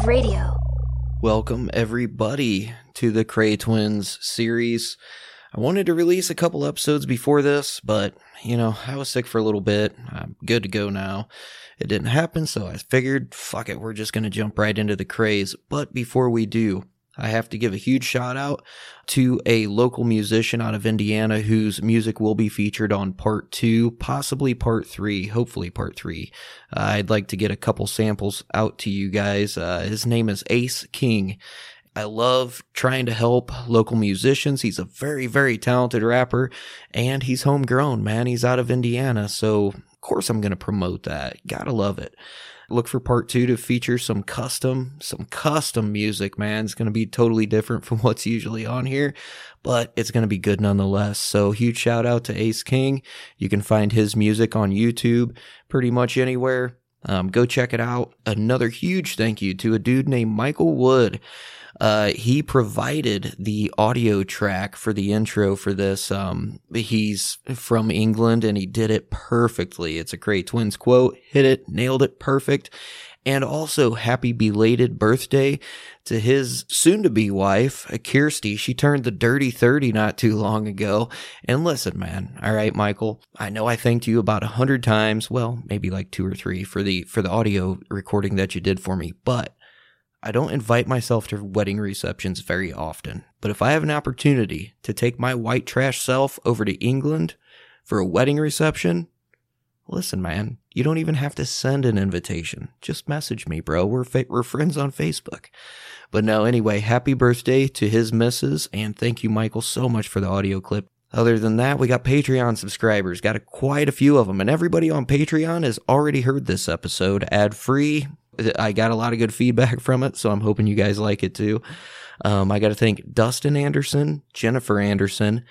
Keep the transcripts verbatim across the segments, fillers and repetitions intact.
Wave Radio. Welcome, everybody, to the Cray Twins series. I wanted to release a couple episodes before this, but, you know, I was sick for a little bit. I'm good to go now. It didn't happen, so I figured, fuck it, we're just going to jump right into the craze. But before we do, I have to give a huge shout out to a local musician out of Indiana whose music will be featured on part two, possibly part three, hopefully part three. Uh, I'd like to get a couple samples out to you guys. Uh, his name is Ace King. I love trying to help local musicians. He's a very, very talented rapper, and he's homegrown, man. He's out of Indiana, so of course I'm going to promote that. Gotta love it. Look for part two to feature some custom, some custom music, man. It's going to be totally different from what's usually on here, but it's going to be good nonetheless. So huge shout out to Ace King. You can find his music on YouTube pretty much anywhere. Um, go check it out. Another huge thank you to a dude named Michael Wood. Uh, he provided the audio track for the intro for this. Um, he's from England and he did it perfectly. It's a Cray Twins quote. Hit it, nailed it, perfect. And also happy belated birthday to his soon-to-be wife, Kirsty. She turned the dirty thirty not too long ago. And listen, man, all right, Michael, I know I thanked you about a hundred times, well, maybe like two or three for the for the audio recording that you did for me, but I don't invite myself to wedding receptions very often. But if I have an opportunity to take my white trash self over to England for a wedding reception, listen, man, you don't even have to send an invitation. Just message me, bro. We're fa- we're friends on Facebook. But no, anyway, happy birthday to his missus, and thank you, Michael, so much for the audio clip. Other than that, we got Patreon subscribers. Got a, quite a few of them, and everybody on Patreon has already heard this episode ad-free. I got a lot of good feedback from it, so I'm hoping you guys like it too. Um, I got to thank Dustin Anderson, Jennifer Anderson,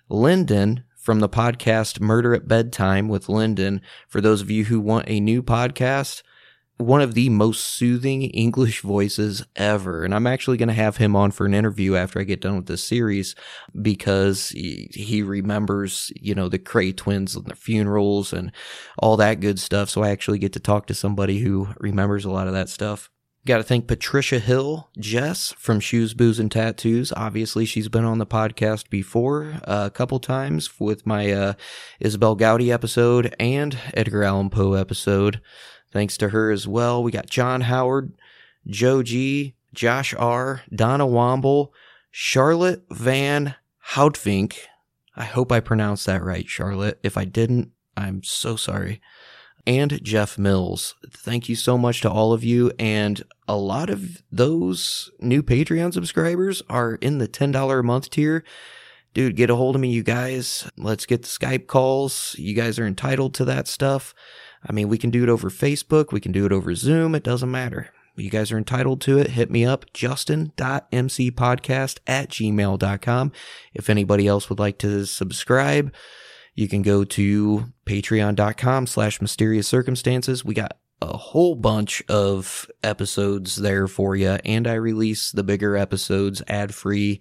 Lyndon from the podcast Murder at Bedtime with Lyndon. For those of you who want a new podcast, one of the most soothing English voices ever. And I'm actually going to have him on for an interview after I get done with this series because he, he remembers, you know, the Cray Twins and their funerals and all that good stuff. So I actually get to talk to somebody who remembers a lot of that stuff. Got to thank Patricia Hill, Jess from Shoes, Booze, and Tattoos. Obviously, she's been on the podcast before uh, a couple times with my uh, Isabel Gowdy episode and Edgar Allan Poe episode. Thanks to her as well. We got John Howard, Joe G, Josh R, Donna Womble, Charlotte Van Houtvink. I hope I pronounced that right, Charlotte. If I didn't, I'm so sorry. And Jeff Mills. Thank you so much to all of you. And a lot of those new Patreon subscribers are in the ten dollars a month tier. Dude, get a hold of me, you guys. Let's get the Skype calls. You guys are entitled to that stuff. I mean, we can do it over Facebook. We can do it over Zoom. It doesn't matter. You guys are entitled to it. Hit me up, justin dot m c podcast at gmail dot com. If anybody else would like to subscribe, you can go to patreon.com slash mysterious circumstances. We got a whole bunch of episodes there for you, and I release the bigger episodes ad-free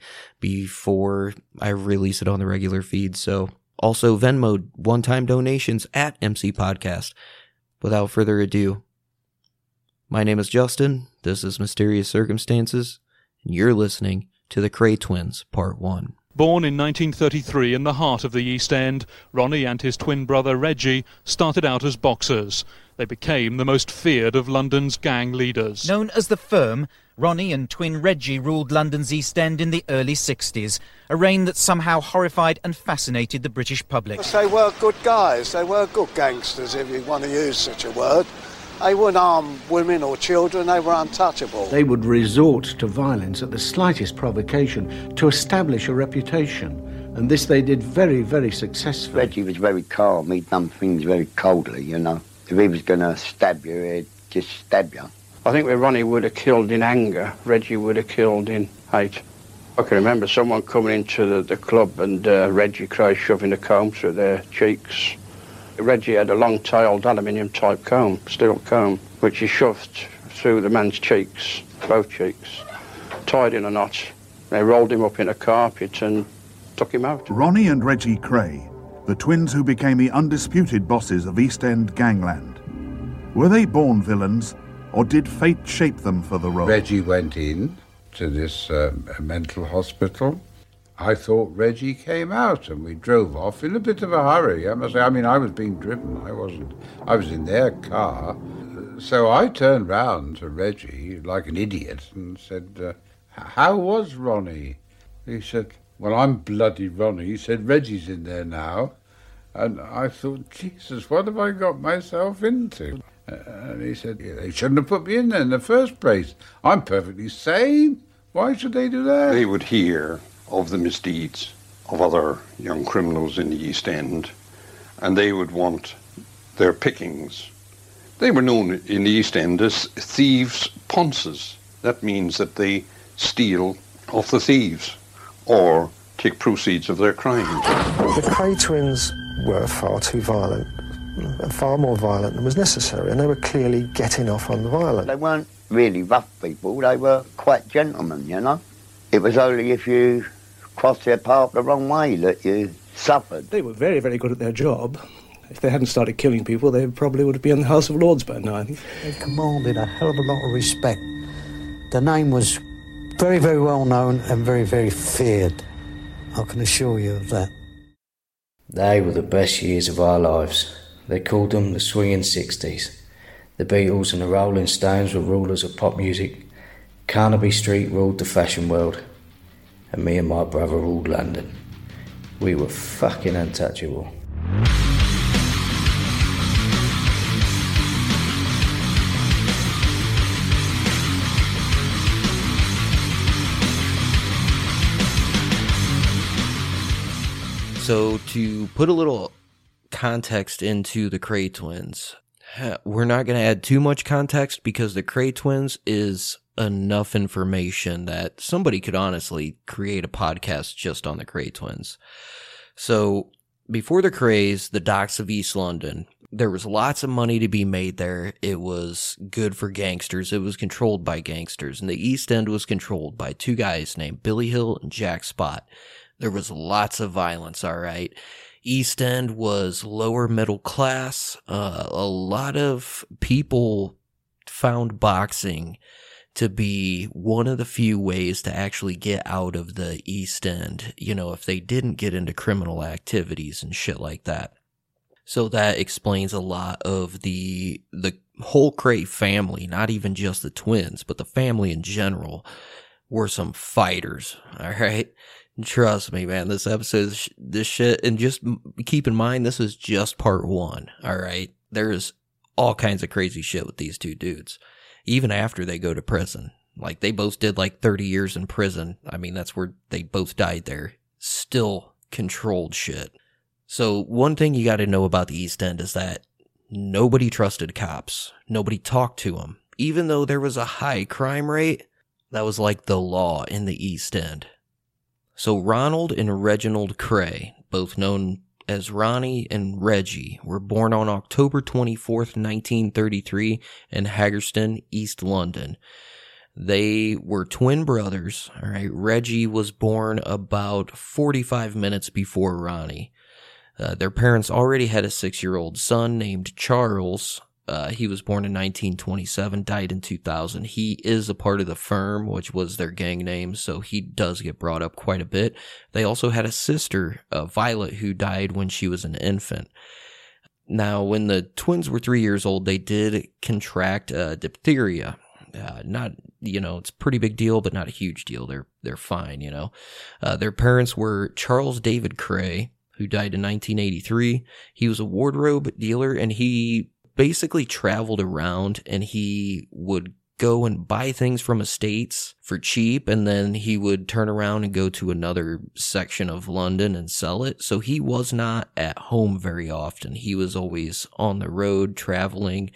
before I release it on the regular feed. So also Venmo one-time donations at M C Podcast. Without further ado, my name is Justin, this is Mysterious Circumstances, and you're listening to the Cray Twins Part one. Born in nineteen thirty-three in the heart of the East End, Ronnie and his twin brother Reggie started out as boxers. They became the most feared of London's gang leaders. Known as the Firm, Ronnie and twin Reggie ruled London's East End in the early sixties, a reign that somehow horrified and fascinated the British public. They were good guys, they were good gangsters, if you want to use such a word. They wouldn't harm women or children, they were untouchable. They would resort to violence at the slightest provocation to establish a reputation, and this they did very, very successfully. Reggie was very calm, he'd done things very coldly, you know. If he was going to stab you, he'd just stab you. I think where Ronnie would have killed in anger, Reggie would have killed in hate. I can remember someone coming into the, the club and uh, Reggie cried shoving a comb through their cheeks. Reggie had a long-tailed aluminium-type comb, steel comb, which he shoved through the man's cheeks, both cheeks, tied in a knot. They rolled him up in a carpet and took him out. Ronnie and Reggie Cray, the twins who became the undisputed bosses of East End gangland. Were they born villains, or did fate shape them for the role? Reggie went in to this um, mental hospital. I thought Reggie came out, and we drove off in a bit of a hurry, I must say. I mean, I was being driven. I wasn't. I was in their car. So I turned round to Reggie like an idiot and said, uh, how was Ronnie? He said, well, I'm bloody Ronnie. He said, Reggie's in there now. And I thought, Jesus, what have I got myself into? Uh, and he said, yeah, they shouldn't have put me in there in the first place. I'm perfectly sane. Why should they do that? They would hear of the misdeeds of other young criminals in the East End, and they would want their pickings. They were known in the East End as thieves' ponces. That means that they steal off the thieves or take proceeds of their crimes. The Kray twins were far too violent, far more violent than was necessary, and they were clearly getting off on the violence. They weren't really rough people, they were quite gentlemen, you know. It was only if you crossed their path the wrong way that you suffered. They were very, very good at their job. If they hadn't started killing people, they probably would have been in the House of Lords by now, I think. They commanded a hell of a lot of respect. The name was very, very well known and very, very feared. I can assure you of that. They were the best years of our lives. They called them the swinging sixties. The Beatles and the Rolling Stones were rulers of pop music. Carnaby Street ruled the fashion world. And me and my brother ruled London. We were fucking untouchable. So to put a little context into the Kray twins, we're not going to add too much context because the Kray twins is enough information that somebody could honestly create a podcast just on the Kray twins. So before the Krays, the docks of East London, there was lots of money to be made there. It was good for gangsters. It was controlled by gangsters. And the East End was controlled by two guys named Billy Hill and Jack Spot. There was lots of violence, all right. East End was lower middle class. Uh, a lot of people found boxing to be one of the few ways to actually get out of the East End, you know, if they didn't get into criminal activities and shit like that. So that explains a lot of the the whole Kray family, not even just the twins, but the family in general, were some fighters, all right? Trust me, man, this episode is this shit, and just keep in mind, this is just part one, all right? There's all kinds of crazy shit with these two dudes, even after they go to prison. Like, they both did like thirty years in prison. I mean, that's where they both died there. Still controlled shit. So one thing you got to know about the East End is that nobody trusted cops. Nobody talked to them. Even though there was a high crime rate, that was like the law in the East End. So Ronald and Reginald Kray, both known as Ronnie and Reggie, were born on October twenty-fourth, nineteen thirty-three in Haggerston, East London. They were twin brothers, all right. Reggie was born about forty-five minutes before Ronnie. Uh, their parents already had a six-year-old son named Charles. Uh, he was born in nineteen twenty-seven, died in two thousand. He is a part of the Firm, which was their gang name, so he does get brought up quite a bit. They also had a sister, uh, Violet, who died when she was an infant. Now, when the twins were three years old, they did contract uh, diphtheria. Uh, not, you know, it's a pretty big deal, but not a huge deal. They're they're fine, you know. Uh, their parents were Charles David Kray, who died in nineteen eighty-three. He was a wardrobe dealer, and he basically traveled around, and he would go and buy things from estates for cheap, and then he would turn around and go to another section of London and sell it. So he was not at home very often. He was always on the road traveling.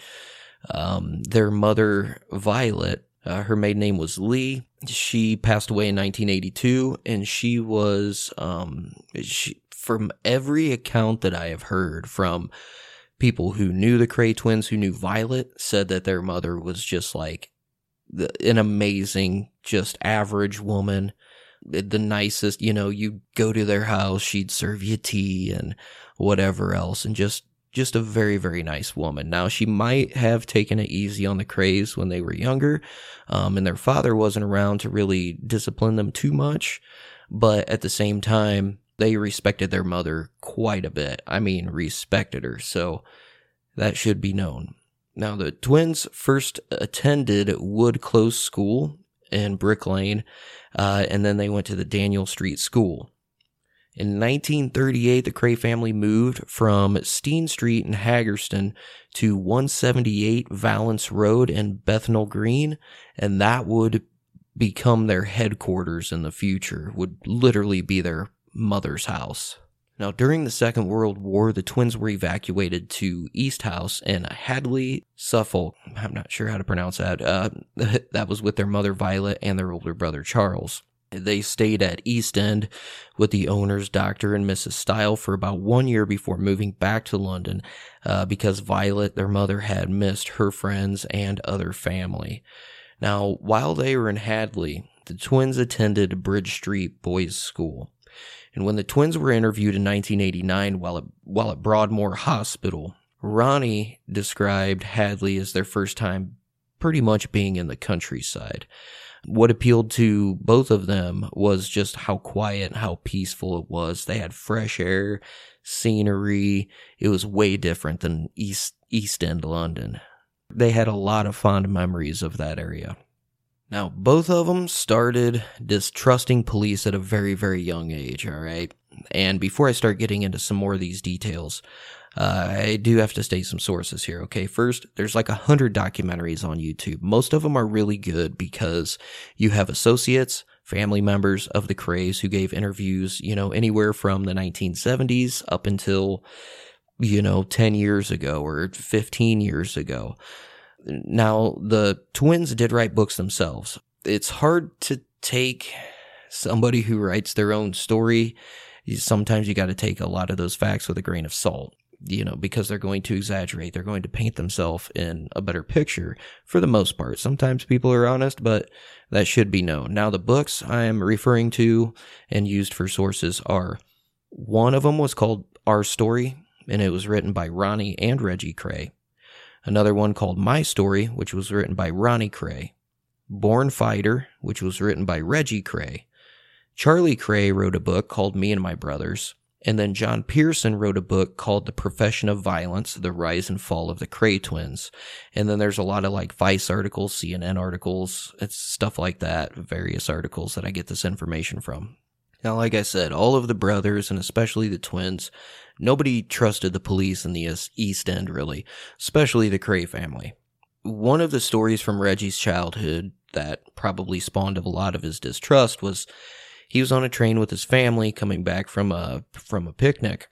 Um, their mother, Violet, uh, her maiden name was Lee. She passed away in nineteen eighty-two, and she was, um, she, from every account that I have heard from people who knew the Kray twins, who knew Violet, said that their mother was just like the, an amazing, just average woman, the, the nicest, you know, you go to their house, she'd serve you tea and whatever else, and just just a very, very nice woman. Now, she might have taken it easy on the Krays when they were younger, um, and their father wasn't around to really discipline them too much, but at the same time, they respected their mother quite a bit. I mean, respected her, so that should be known. Now, the twins first attended Wood Close School in Brick Lane, uh, and then they went to the Daniel Street School. In nineteen thirty-eight, the Kray family moved from Steen Street in Hagerstown to one seventy-eight Valence Road in Bethnal Green, and that would become their headquarters in the future, would literally be their mother's house. Now, during the Second World War, the twins were evacuated to East House in Hadley, Suffolk. I'm not sure how to pronounce that. Uh, that was with their mother, Violet, and their older brother, Charles. They stayed at East End with the owners, Doctor and Missus Style, for about one year before moving back to London uh, because Violet, their mother, had missed her friends and other family. Now, while they were in Hadley, the twins attended Bridge Street Boys' School. And when the twins were interviewed in nineteen eighty-nine while at, while at Broadmoor Hospital, Ronnie described Hadley as their first time pretty much being in the countryside. What appealed to both of them was just how quiet and how peaceful it was. They had fresh air, scenery. It was way different than East East End London. They had a lot of fond memories of that area. Now, both of them started distrusting police at a very, very young age, all right? And before I start getting into some more of these details, Uh, I do have to state some sources here, okay? First, there's like a hundred documentaries on YouTube. Most of them are really good because you have associates, family members of the Krays who gave interviews, you know, anywhere from the nineteen seventies up until, you know, ten years ago or fifteen years ago. Now, the twins did write books themselves. It's hard to take somebody who writes their own story. Sometimes you got to take a lot of those facts with a grain of salt. You know, because they're going to exaggerate. They're going to paint themselves in a better picture for the most part. Sometimes people are honest, but that should be known. Now, the books I am referring to and used for sources are, one of them was called Our Story, and it was written by Ronnie and Reggie Kray. Another one called My Story, which was written by Ronnie Kray. Born Fighter, which was written by Reggie Kray. Charlie Kray wrote a book called Me and My Brothers. And then John Pearson wrote a book called The Profession of Violence, The Rise and Fall of the Kray Twins. And then there's a lot of like Vice articles, C N N articles, it's stuff like that, various articles that I get this information from. Now, like I said, all of the brothers, and especially the twins, nobody trusted the police in the East End, really, especially the Kray family. One of the stories from Reggie's childhood that probably spawned a lot of his distrust was he was on a train with his family coming back from a from a picnic,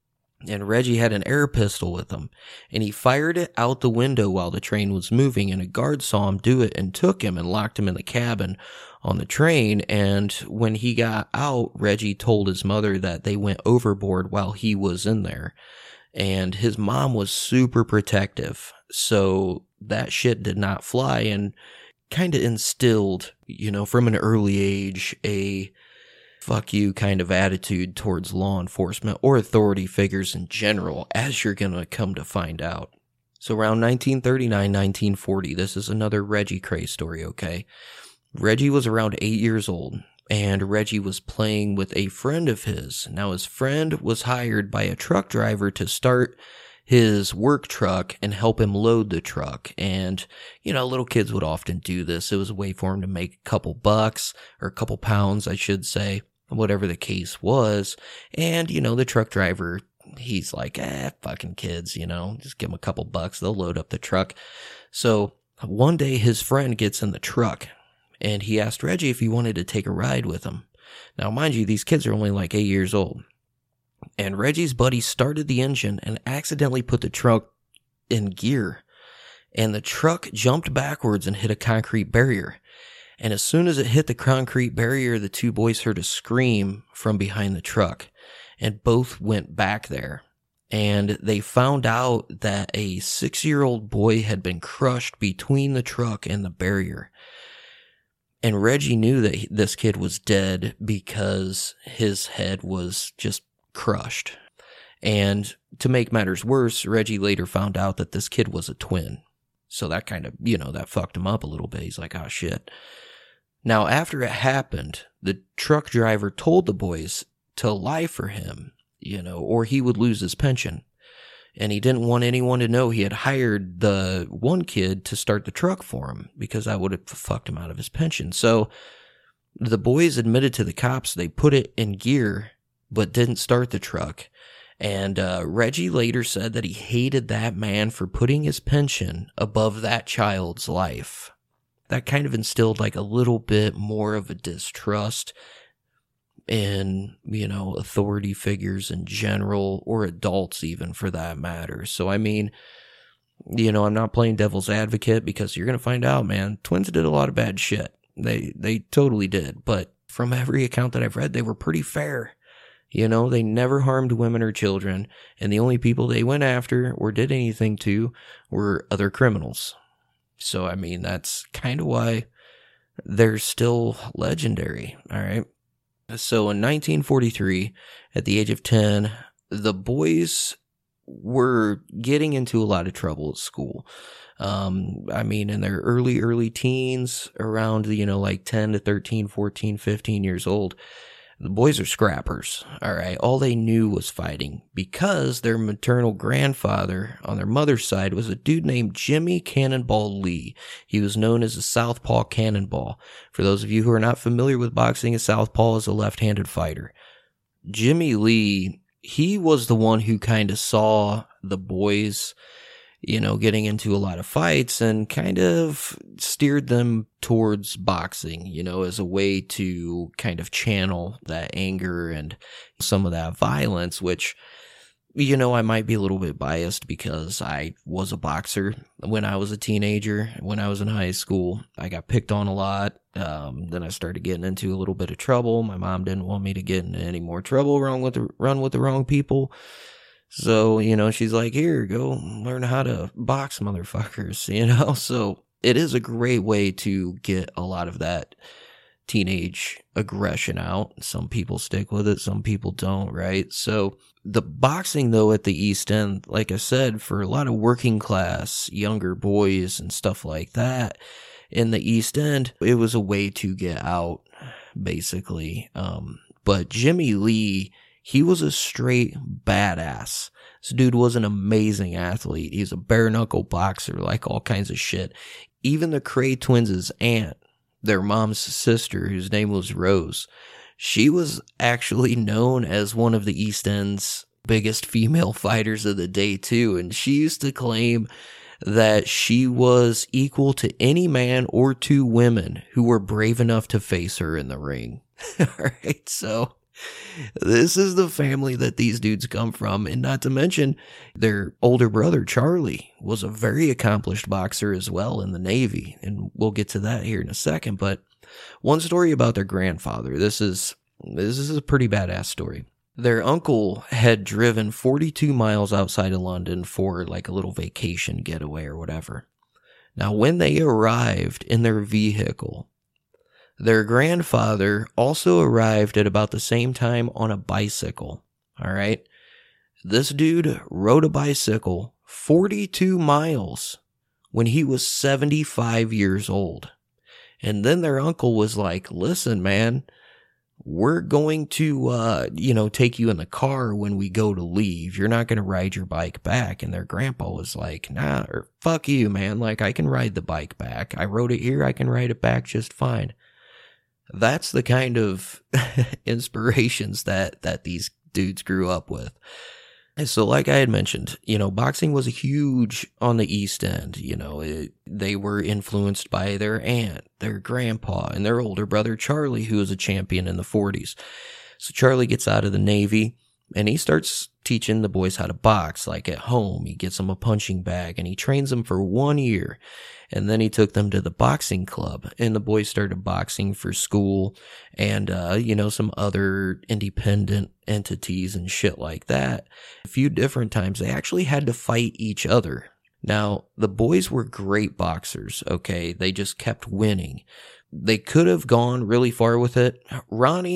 and Reggie had an air pistol with him, and he fired it out the window while the train was moving, and a guard saw him do it and took him and locked him in the cabin on the train. And when he got out, Reggie told his mother that they went overboard while he was in there, and his mom was super protective, so that shit did not fly, and kind of instilled, you know, from an early age, a fuck you kind of attitude towards law enforcement or authority figures in general, as you're going to come to find out. So around nineteen thirty-nine, nineteen forty, this is another Reggie Kray story, okay? Reggie was around eight years old, and Reggie was playing with a friend of his. Now, his friend was hired by a truck driver to start his work truck and help him load the truck. And, you know, little kids would often do this. It was a way for him to make a couple bucks, or a couple pounds, I should say, whatever the case was. And, you know, the truck driver, he's like, eh, fucking kids, you know, just give them a couple bucks. They'll load up the truck. So one day his friend gets in the truck and he asked Reggie if he wanted to take a ride with him. Now, mind you, these kids are only like eight years old. And Reggie's buddy started the engine and accidentally put the truck in gear. And the truck jumped backwards and hit a concrete barrier. And as soon as it hit the concrete barrier, the two boys heard a scream from behind the truck. And both went back there. And they found out that a six-year-old boy had been crushed between the truck and the barrier. And Reggie knew that this kid was dead because his head was just crushed. And to make matters worse, Reggie later found out that this kid was a twin. So that kind of, you know, that fucked him up a little bit. He's like, oh shit. Now, after it happened, the truck driver told the boys to lie for him, you know, or he would lose his pension. And he didn't want anyone to know he had hired the one kid to start the truck for him, because that would have fucked him out of his pension. So the boys admitted to the cops they put it in gear, but didn't start the truck. And uh, Reggie later said that he hated that man for putting his pension above that child's life. That kind of instilled like a little bit more of a distrust in, you know, authority figures in general, or adults even for that matter. So, I mean, you know, I'm not playing devil's advocate, because you're going to find out, man, twins did a lot of bad shit. They, they totally did. But from every account that I've read, they were pretty fair. You know, they never harmed women or children, and the only people they went after or did anything to were other criminals. So, I mean, that's kind of why they're still legendary, all right? So, in nineteen forty-three, at the age of ten, the boys were getting into a lot of trouble at school. Um, I mean, in their early, early teens, around, you know, like ten to thirteen, fourteen, fifteen years old, the boys are scrappers, all right? All they knew was fighting, because their maternal grandfather on their mother's side was a dude named Jimmy Cannonball Lee. He was known as a Southpaw Cannonball. For those of you who are not familiar with boxing, a Southpaw is a left-handed fighter. Jimmy Lee, he was the one who kind of saw the boys, you know, getting into a lot of fights, and kind of steered them towards boxing, you know, as a way to kind of channel that anger and some of that violence, which, you know, I might be a little bit biased, because I was a boxer when I was a teenager. When I was in high school, I got picked on a lot. Um, then I started getting into a little bit of trouble. My mom didn't want me to get into any more trouble, run with the, run with the wrong people. So, you know, she's like, here, go learn how to box, motherfuckers, you know? So it is a great way to get a lot of that teenage aggression out. Some people stick with it, some people don't, right? So the boxing, though, at the East End, like I said, for a lot of working class, younger boys and stuff like that, in the East End, it was a way to get out, basically. Um, but Jimmy Lee, he was a straight badass. This dude was an amazing athlete. He's a bare-knuckle boxer, like all kinds of shit. Even the Cray twins' aunt, their mom's sister, whose name was Rose, she was actually known as one of the East End's biggest female fighters of the day, too. And she used to claim that she was equal to any man or two women who were brave enough to face her in the ring. All right, so this is the family that these dudes come from. And not to mention, their older brother, Charlie, was a very accomplished boxer as well in the Navy. And we'll get to that here in a second. But one story about their grandfather. This is, this is a pretty badass story. Their uncle had driven forty-two miles outside of London for like a little vacation getaway or whatever. Now, when they arrived in their vehicle, their grandfather also arrived at about the same time on a bicycle, all right? This dude rode a bicycle forty-two miles when he was seventy-five years old. And then their uncle was like, listen, man, we're going to, uh, you know, take you in the car when we go to leave. You're not going to ride your bike back. And their grandpa was like, nah, or fuck you, man. Like, I can ride the bike back. I rode it here. I can ride it back just fine. That's the kind of inspirations that, that these dudes grew up with. And so like I had mentioned, you know, boxing was huge on the East End. You know, it, they were influenced by their aunt, their grandpa, and their older brother, Charlie, who was a champion in the forties. So Charlie gets out of the Navy and he starts teaching the boys how to box, like at home. He gets them a punching bag and he trains them for one year. And then he took them to the boxing club, and the boys started boxing for school and, uh, you know, some other independent entities and shit like that. A few different times they actually had to fight each other. Now, the boys were great boxers, okay? They just kept winning. They could have gone really far with it. Ronnie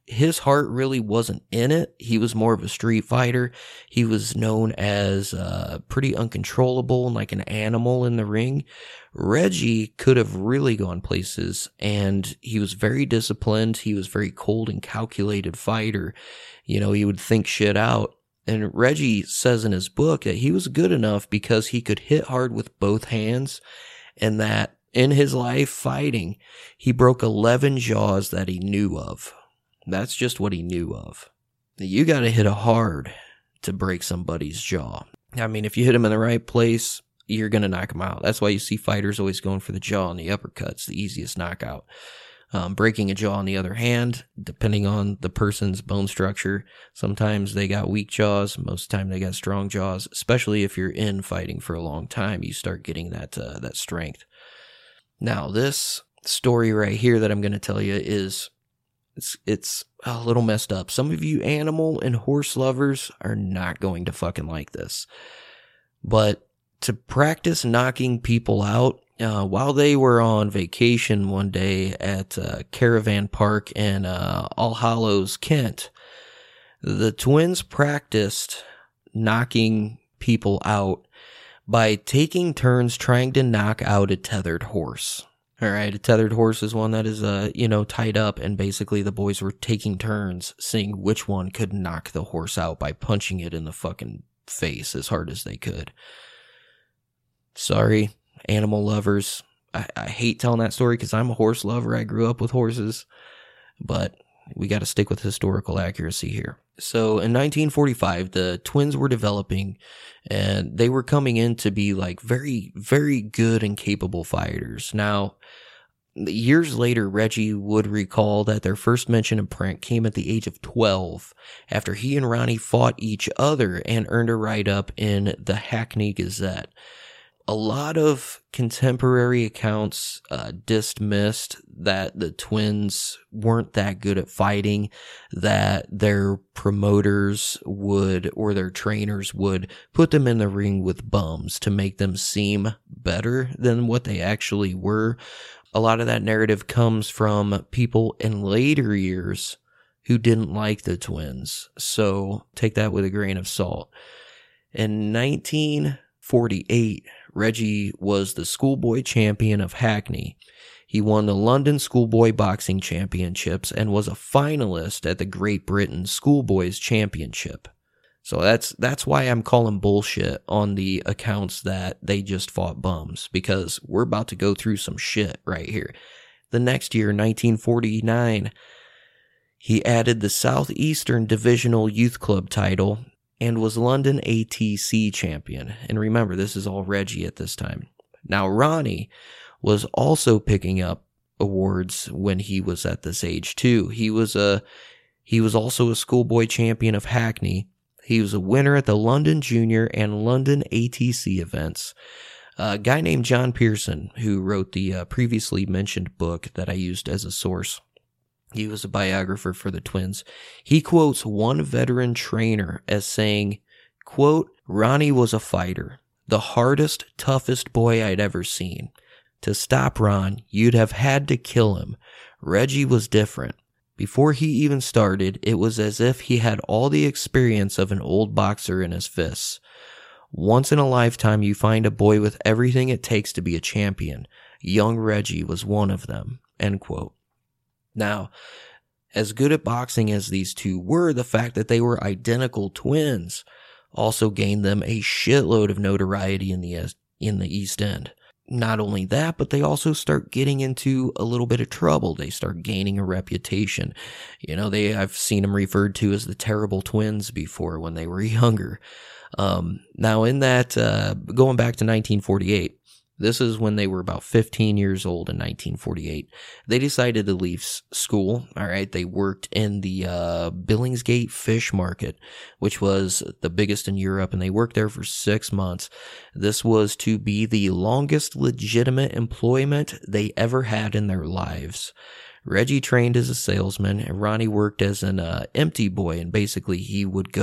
his heart really wasn't in it. He was more of a street fighter. He was known as uh, pretty uncontrollable and like an animal in the ring. Reggie could have really gone places, and he was very disciplined. He was very cold and calculated fighter. You know, he would think shit out. And Reggie says in his book that he was good enough because he could hit hard with both hands, and that in his life fighting, he broke eleven jaws that he knew of. That's just what he knew of. You gotta hit it hard to break somebody's jaw. I mean, if you hit him in the right place, you're gonna knock him out. That's why you see fighters always going for the jaw and the uppercuts, the easiest knockout. Um, breaking a jaw on the other hand, depending on the person's bone structure, sometimes they got weak jaws, most of the time they got strong jaws, especially if you're in fighting for a long time, you start getting that uh, that strength. Now, this story right here that I'm going to tell you is, it's, it's a little messed up. Some of you animal and horse lovers are not going to fucking like this. But to practice knocking people out, Uh, while they were on vacation one day at uh, Caravan Park in uh, All Hallows, Kent, the twins practiced knocking people out by taking turns trying to knock out a tethered horse. All right, a tethered horse is one that is, uh, you know, tied up, and basically the boys were taking turns seeing which one could knock the horse out by punching it in the fucking face as hard as they could. Sorry, animal lovers. I, I hate telling that story because I'm a horse lover. I grew up with horses, but we got to stick with historical accuracy here. So in nineteen forty-five, the twins were developing, and they were coming in to be like very, very good and capable fighters. Now, years later, Reggie would recall that their first mention in print came at the age of twelve, after he and Ronnie fought each other and earned a write-up in the Hackney Gazette. A lot of contemporary accounts uh, dismissed that the twins weren't that good at fighting, that their promoters would, or their trainers would, put them in the ring with bums to make them seem better than what they actually were. A lot of that narrative comes from people in later years who didn't like the twins, so take that with a grain of salt. In nineteen forty-eight, Reggie was the schoolboy champion of Hackney. He won the London Schoolboy Boxing Championships and was a finalist at the Great Britain Schoolboys Championship. So that's that's why I'm calling bullshit on the accounts that they just fought bums, because we're about to go through some shit right here. The next year, nineteen forty-nine, he added the Southeastern Divisional Youth Club title and was London A T C champion. And remember, this is all Reggie at this time. Now, Ronnie was also picking up awards when he was at this age too. He was a he was also a schoolboy champion of Hackney. He was a winner at the London Junior and London A T C events. A guy named John Pearson, who wrote the uh, previously mentioned book that I used as a source, he was a biographer for the twins. He quotes one veteran trainer as saying, quote, "Ronnie was a fighter, the hardest, toughest boy I'd ever seen. To stop Ron, you'd have had to kill him. Reggie was different. Before he even started, it was as if he had all the experience of an old boxer in his fists. Once in a lifetime, you find a boy with everything it takes to be a champion. Young Reggie was one of them," end quote. Now, as good at boxing as these two were, the fact that they were identical twins also gained them a shitload of notoriety in the in the East End. Not only that, but they also start getting into a little bit of trouble. They start gaining a reputation. You know, they I've seen them referred to as the terrible twins before when they were younger. Um, now, in that, uh, going back to nineteen forty-eight, this is when they were about fifteen years old in nineteen forty-eight. They decided to leave school. All right. They worked in the uh, Billingsgate Fish Market, which was the biggest in Europe, and they worked there for six months. This was to be the longest legitimate employment they ever had in their lives. Reggie trained as a salesman, and Ronnie worked as an uh, empty boy, and basically he would go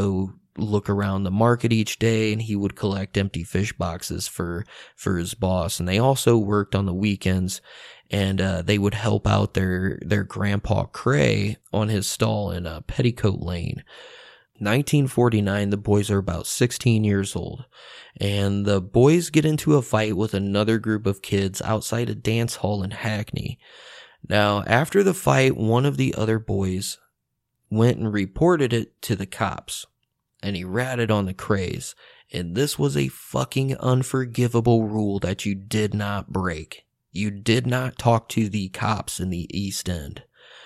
look around the market each day, and he would collect empty fish boxes for, for his boss. And they also worked on the weekends, and uh, they would help out their, their grandpa Cray on his stall in uh, Petticoat Lane. nineteen forty-nine, the boys are about sixteen years old, and the boys get into a fight with another group of kids outside a dance hall in Hackney. Now, after the fight, one of the other boys went and reported it to the cops, and he ratted on the Crays, and this was a fucking unforgivable rule that you did not break. You did not talk to the cops in the East End.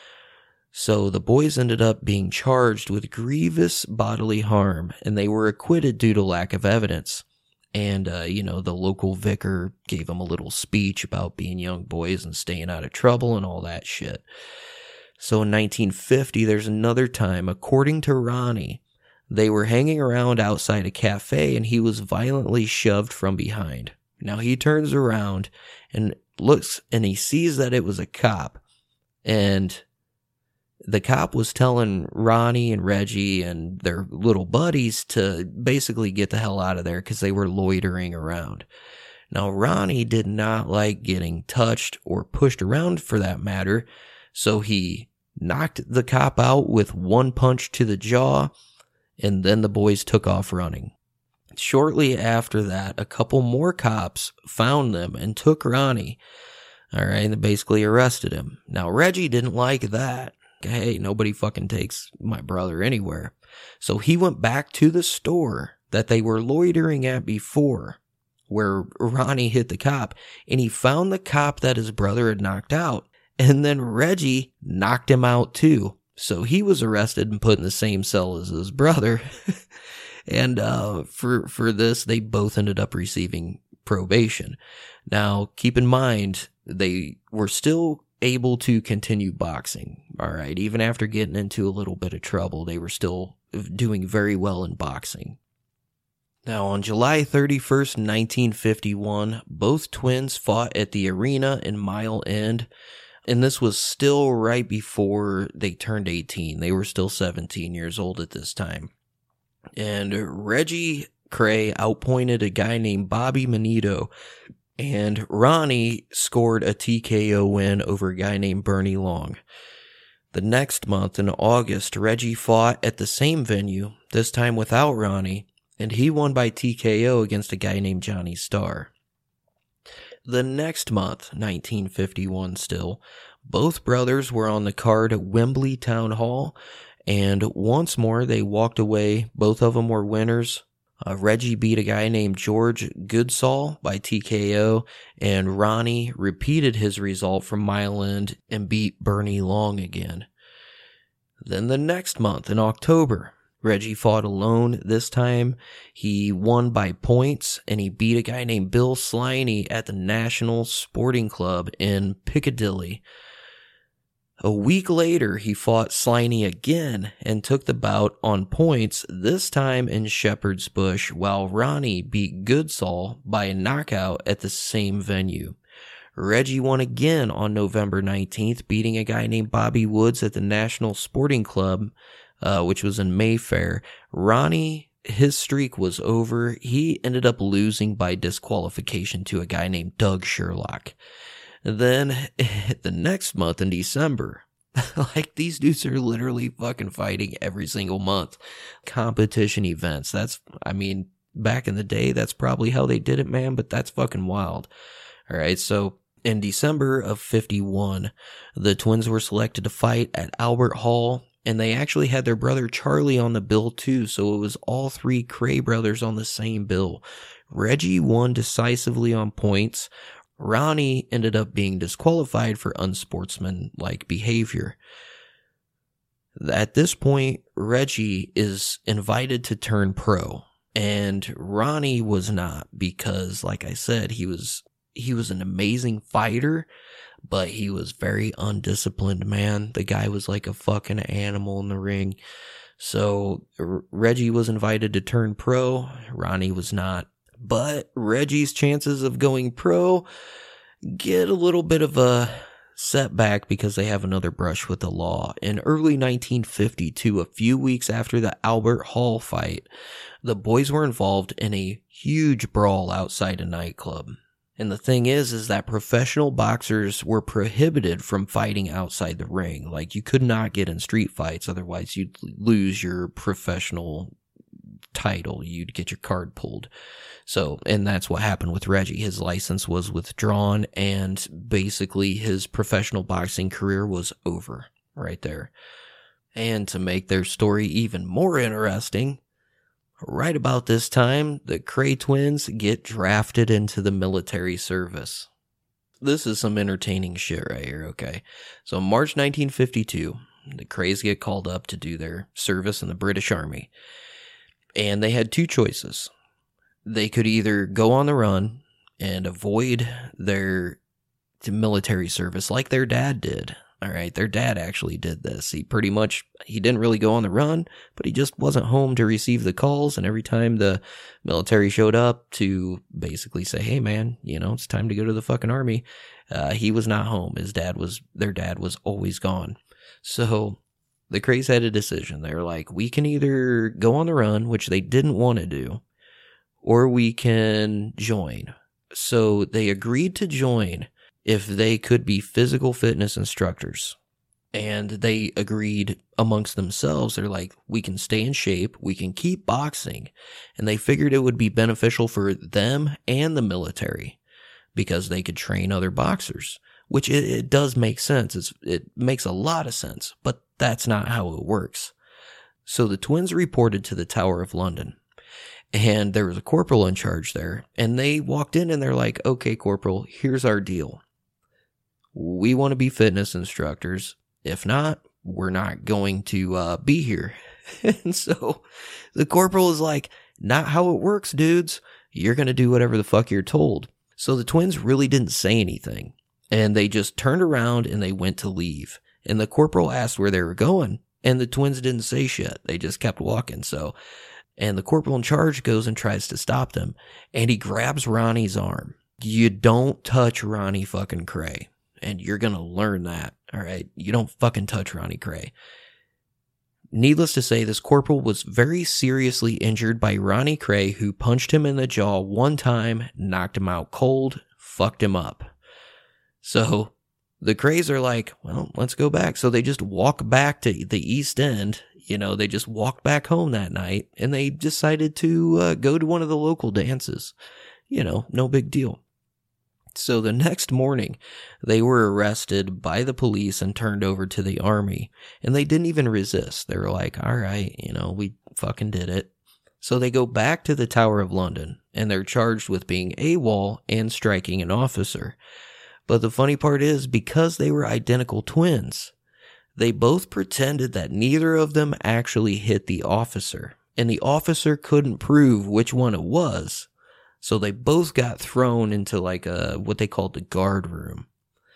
So the boys ended up being charged with grievous bodily harm, and they were acquitted due to lack of evidence. And, uh, you know, the local vicar gave them a little speech about being young boys and staying out of trouble and all that shit. So in nineteen fifty, there's another time, according to Ronnie, they were hanging around outside a cafe and he was violently shoved from behind. Now he turns around and looks, and he sees that it was a cop, and the cop was telling Ronnie and Reggie and their little buddies to basically get the hell out of there because they were loitering around. Now, Ronnie did not like getting touched or pushed around for that matter, so he knocked the cop out with one punch to the jaw, and then the boys took off running. Shortly after that, a couple more cops found them and took Ronnie, all right, and basically arrested him. Now, Reggie didn't like that. Hey, nobody fucking takes my brother anywhere. So he went back to the store that they were loitering at before, where Ronnie hit the cop, and he found the cop that his brother had knocked out. And then Reggie knocked him out too. So he was arrested and put in the same cell as his brother. and uh, for, for this, they both ended up receiving probation. Now, keep in mind, they were still able to continue boxing. All right. Even after getting into a little bit of trouble, they were still doing very well in boxing. Now, on July thirty-first, nineteen fifty-one, both twins fought at the arena in Mile End, and this was still right before they turned eighteen. They were still seventeen years old at this time. And Reggie Cray outpointed a guy named Bobby Manito, and Ronnie scored a T K O win over a guy named Bernie Long. The next month, in August, Reggie fought at the same venue, this time without Ronnie, and he won by T K O against a guy named Johnny Starr. The next month, nineteen fifty-one still, both brothers were on the card at Wembley Town Hall, and once more they walked away. Both of them were winners. Uh, Reggie beat a guy named George Goodsall by T K O, and Ronnie repeated his result from Mile End and beat Bernie Long again. Then the next month, in October, Reggie fought alone. This time, he won by points, and he beat a guy named Bill Sliney at the National Sporting Club in Piccadilly. A week later, he fought Sliney again and took the bout on points, this time in Shepherd's Bush, while Ronnie beat Goodsall by a knockout at the same venue. Reggie won again on November nineteenth, beating a guy named Bobby Woods at the National Sporting Club, uh, which was in Mayfair. Ronnie, his streak was over. He ended up losing by disqualification to a guy named Doug Sherlock. Then, the next month in December, like, these dudes are literally fucking fighting every single month. Competition events. That's, I mean, back in the day, that's probably how they did it, man, but that's fucking wild. All right, so in December of fifty-one, the twins were selected to fight at Albert Hall, and they actually had their brother Charlie on the bill too, so it was all three Cray brothers on the same bill. Reggie won decisively on points. Ronnie ended up being disqualified for unsportsmanlike behavior. At this point, Reggie is invited to turn pro, and Ronnie was not, because, like I said, he was he was an amazing fighter, but he was very undisciplined, man. The guy was like a fucking animal in the ring. So R- Reggie was invited to turn pro. Ronnie was not. But Reggie's chances of going pro get a little bit of a set back because they have another brush with the law. In early nineteen fifty-two, a few weeks after the Albert Hall fight, the boys were involved in a huge brawl outside a nightclub. And the thing is, is that professional boxers were prohibited from fighting outside the ring. Like, you could not get in street fights, otherwise you'd lose your professional title. You'd get your card pulled. So, and that's what happened with Reggie. His license was withdrawn, and basically his professional boxing career was over right there. And to make their story even more interesting, right about this time, the Kray twins get drafted into the military service. This is some entertaining shit right here, okay? So March nineteen fifty-two, the Krays get called up to do their service in the British Army. And they had two choices. They could either go on the run and avoid their military service like their dad did. All right, their dad actually did this. He pretty much, he didn't really go on the run, but he just wasn't home to receive the calls. And every time the military showed up to basically say, hey man, you know, it's time to go to the fucking army, uh, he was not home. His dad was, their dad was always gone. So the Krays had a decision. They were like, we can either go on the run, which they didn't want to do, or we can join. So they agreed to join if they could be physical fitness instructors. And they agreed amongst themselves. They're like, we can stay in shape, we can keep boxing. And they figured it would be beneficial for them and the military because they could train other boxers, which it, it does make sense. It's, it makes a lot of sense, but that's not how it works. So the twins reported to the Tower of London. And there was a corporal in charge there, and they walked in and they're like, okay, corporal, here's our deal. We want to be fitness instructors. If not, we're not going to uh, be here. And so the corporal is like, not how it works, dudes. You're going to do whatever the fuck you're told. So the twins really didn't say anything, and they just turned around and they went to leave. And the corporal asked where they were going, and the twins didn't say shit. They just kept walking. So And the corporal in charge goes and tries to stop them. And he grabs Ronnie's arm. You don't touch Ronnie fucking Kray. And you're going to learn that. All right. You don't fucking touch Ronnie Kray. Needless to say, this corporal was very seriously injured by Ronnie Kray, who punched him in the jaw one time, knocked him out cold, fucked him up. So the Krays are like, well, let's go back. So they just walk back to the East End. You know, they just walked back home that night, and they decided to uh, go to one of the local dances. You know, no big deal. So the next morning, they were arrested by the police and turned over to the army, and they didn't even resist. They were like, all right, you know, we fucking did it. So they go back to the Tower of London, and they're charged with being AWOL and striking an officer. But the funny part is, because they were identical twins, they both pretended that neither of them actually hit the officer, and the officer couldn't prove which one it was. So they both got thrown into like a, what they called the guard room.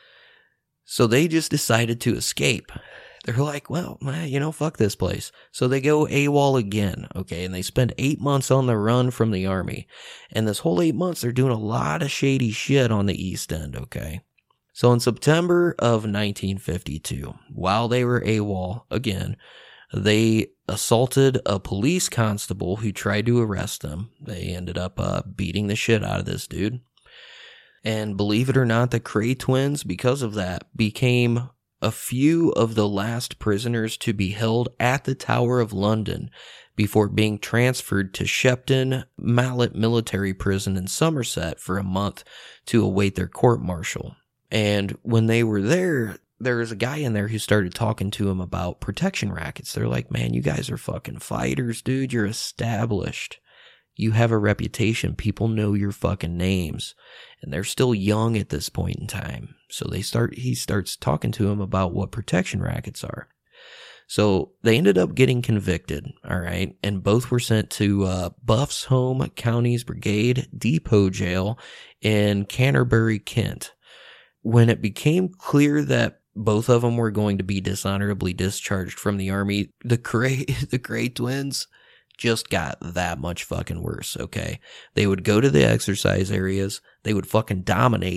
So they just decided to escape. They're like, well, you know, fuck this place. So they go AWOL again, okay, and they spend eight months on the run from the army. And this whole eight months, they're doing a lot of shady shit on the East End, okay? So in September of nineteen fifty-two, while they were AWOL again, they assaulted a police constable who tried to arrest them. They ended up uh, beating the shit out of this dude. And believe it or not, the Kray twins, because of that, became a few of the last prisoners to be held at the Tower of London before being transferred to Shepton Mallet Military Prison in Somerset for a month to await their court-martial. And when they were there, there was a guy in there who started talking to him about protection rackets. They're like, man, you guys are fucking fighters, dude. You're established. You have a reputation. People know your fucking names. And they're still young at this point in time. So they start. he starts talking to him about what protection rackets are. So they ended up getting convicted, all right? And both were sent to uh, Buffs Home Counties Brigade Depot Jail in Canterbury, Kent. When it became clear that both of them were going to be dishonorably discharged from the army, the Kray, the Kray twins just got that much fucking worse, okay? They would go to the exercise areas, they would fucking dominate,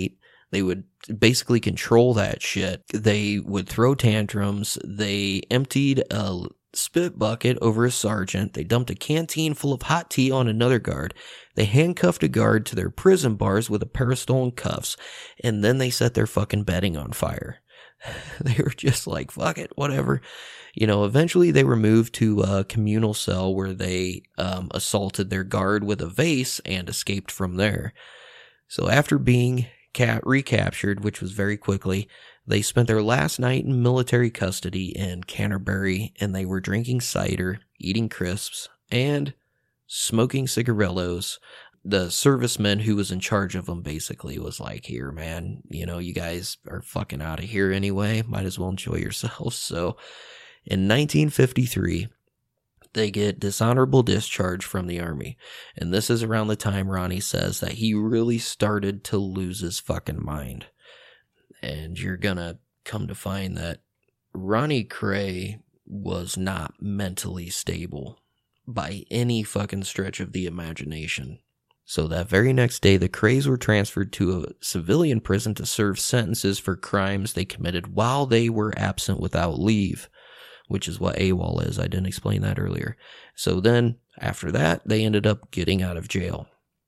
They would basically control that shit. They would throw tantrums. They emptied a spit bucket over a sergeant. They dumped a canteen full of hot tea on another guard. They handcuffed a guard to their prison bars with a pair of stolen cuffs. And then they set their fucking bedding on fire. They were just like, fuck it, whatever. You know, eventually they were moved to a communal cell where they um, assaulted their guard with a vase and escaped from there. So after being Cat recaptured, which was very quickly, they spent their last night in military custody in Canterbury, and they were drinking cider, eating crisps, and smoking cigarillos. The serviceman who was in charge of them basically was like, here, man, you know, you guys are fucking out of here anyway. Might as well enjoy yourselves. So in nineteen fifty-three, they get dishonorable discharge from the army. And this is around the time Ronnie says that he really started to lose his fucking mind. And you're gonna come to find that Ronnie Kray was not mentally stable by any fucking stretch of the imagination. So that very next day, the Krays were transferred to a civilian prison to serve sentences for crimes they committed while they were absent without leave, which is what AWOL is. I didn't explain that earlier. So then, after that, they ended up getting out of jail.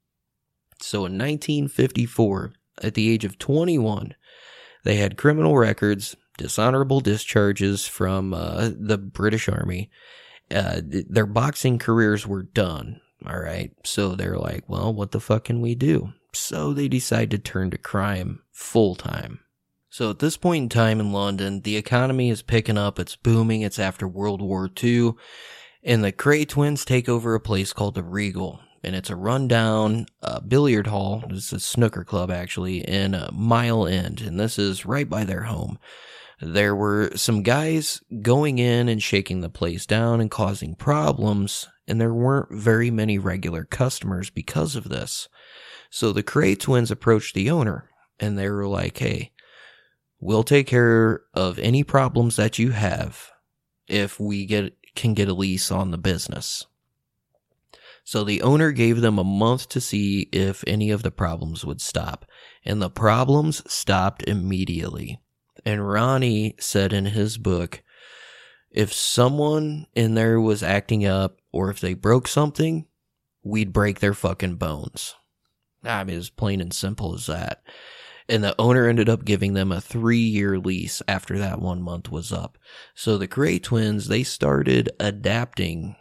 So in nineteen fifty-four, at the age of twenty-one, they had criminal records, dishonorable discharges from uh, the British Army. Uh, their boxing careers were done, all right? So they're like, well, what the fuck can we do? So they decide to turn to crime full-time. So at this point in time in London, the economy is picking up, it's booming, it's after World War Two, and the Kray twins take over a place called the Regal, and it's a rundown uh, billiard hall, it's a snooker club actually, in uh, Mile End, and this is right by their home. There were some guys going in and shaking the place down and causing problems, and there weren't very many regular customers because of this. So the Kray twins approached the owner, and they were like, hey, we'll take care of any problems that you have if we get can get a lease on the business. So the owner gave them a month to see if any of the problems would stop, and the problems stopped immediately. And Ronnie said in his book, if someone in there was acting up or if they broke something, we'd break their fucking bones. I mean, it's plain and simple as that. And the owner ended up giving them a three-year lease after that one month was up. So the Kray twins, they started adapting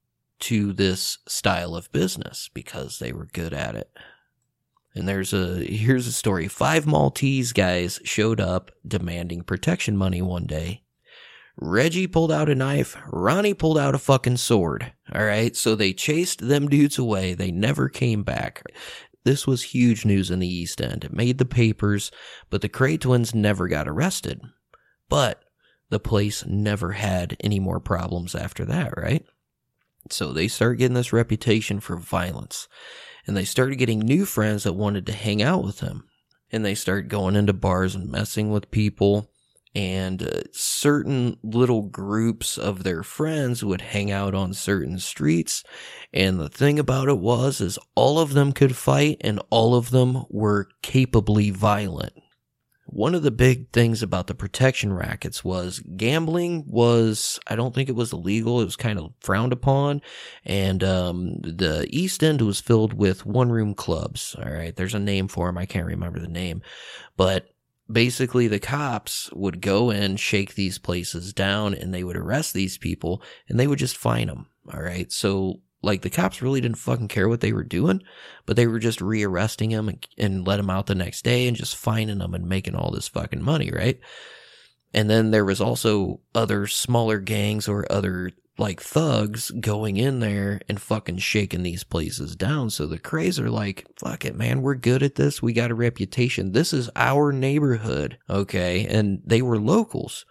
to this style of business because they were good at it. And there's a, here's a story. Five Maltese guys showed up demanding protection money one day. Reggie pulled out a knife. Ronnie pulled out a fucking sword. All right. So they chased them dudes away. They never came back. This was huge news in the East End. It made the papers, but the Kray twins never got arrested. But the place never had any more problems after that, right? So they start getting this reputation for violence. And they started getting new friends that wanted to hang out with him. And they started going into bars and messing with people. And uh, certain little groups of their friends would hang out on certain streets. And the thing about it was, is all of them could fight and all of them were capably violent. One of the big things about the protection rackets was gambling was, I don't think it was illegal. It was kind of frowned upon. And um, the East End was filled with one-room clubs. All right, there's a name for them. I can't remember the name. But basically, the cops would go in, shake these places down, and they would arrest these people, and they would just fine them. All right, so like the cops really didn't fucking care what they were doing, but they were just rearresting them and, and let them out the next day and just fining them and making all this fucking money, right? And then there was also other smaller gangs or other like thugs going in there and fucking shaking these places down. So the Krays are like, fuck it, man, we're good at this. We got a reputation. This is our neighborhood, okay? And they were locals.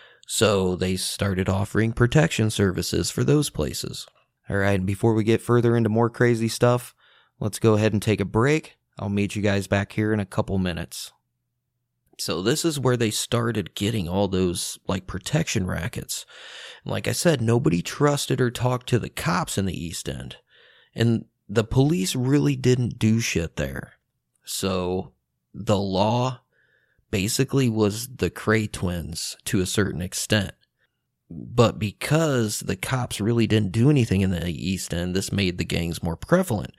So they started offering protection services for those places. All right, and before we get further into more crazy stuff, let's go ahead and take a break. I'll meet you guys back here in a couple minutes. So this is where they started getting all those, like, protection rackets. And like I said, nobody trusted or talked to the cops in the East End. And the police really didn't do shit there. So the law basically was the Kray twins to a certain extent. But because the cops really didn't do anything in the East End, this made the gangs more prevalent.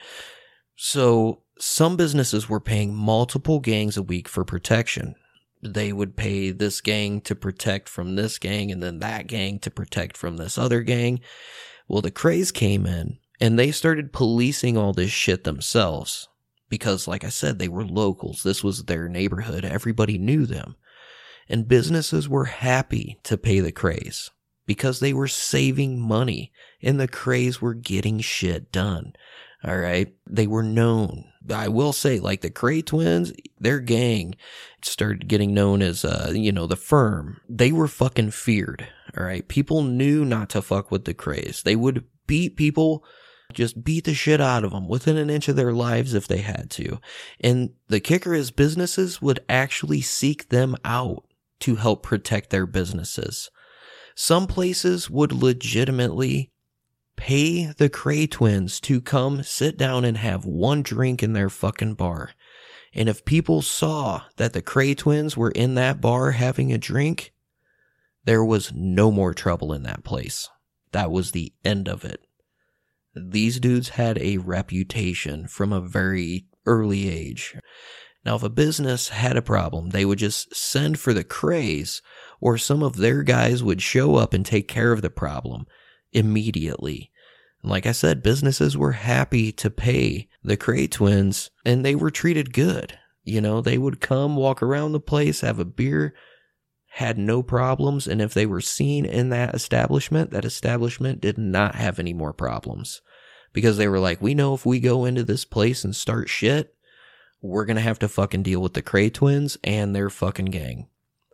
So some businesses were paying multiple gangs a week for protection. They would pay this gang to protect from this gang and then that gang to protect from this other gang. Well, the Krays came in and they started policing all this shit themselves. Because, like I said, they were locals. This was their neighborhood. Everybody knew them. And businesses were happy to pay the Krays because they were saving money and the Krays were getting shit done. All right. They were known. I will say, like the Kray twins, their gang started getting known as, uh, you know, the Firm. They were fucking feared. All right. People knew not to fuck with the Krays. They would beat people, just beat the shit out of them within an inch of their lives if they had to. And the kicker is businesses would actually seek them out to help protect their businesses. Some places would legitimately pay the Kray twins to come sit down and have one drink in their fucking bar. And if people saw that the Kray twins were in that bar having a drink, there was no more trouble in that place. That was the end of it. These dudes had a reputation from a very early age. Now, if a business had a problem, they would just send for the Krays, or some of their guys would show up and take care of the problem immediately. And like I said, businesses were happy to pay the Kray twins, and they were treated good. You know, they would come, walk around the place, have a beer, had no problems, and if they were seen in that establishment, that establishment did not have any more problems. Because they were like, we know if we go into this place and start shit, we're going to have to fucking deal with the Kray twins and their fucking gang.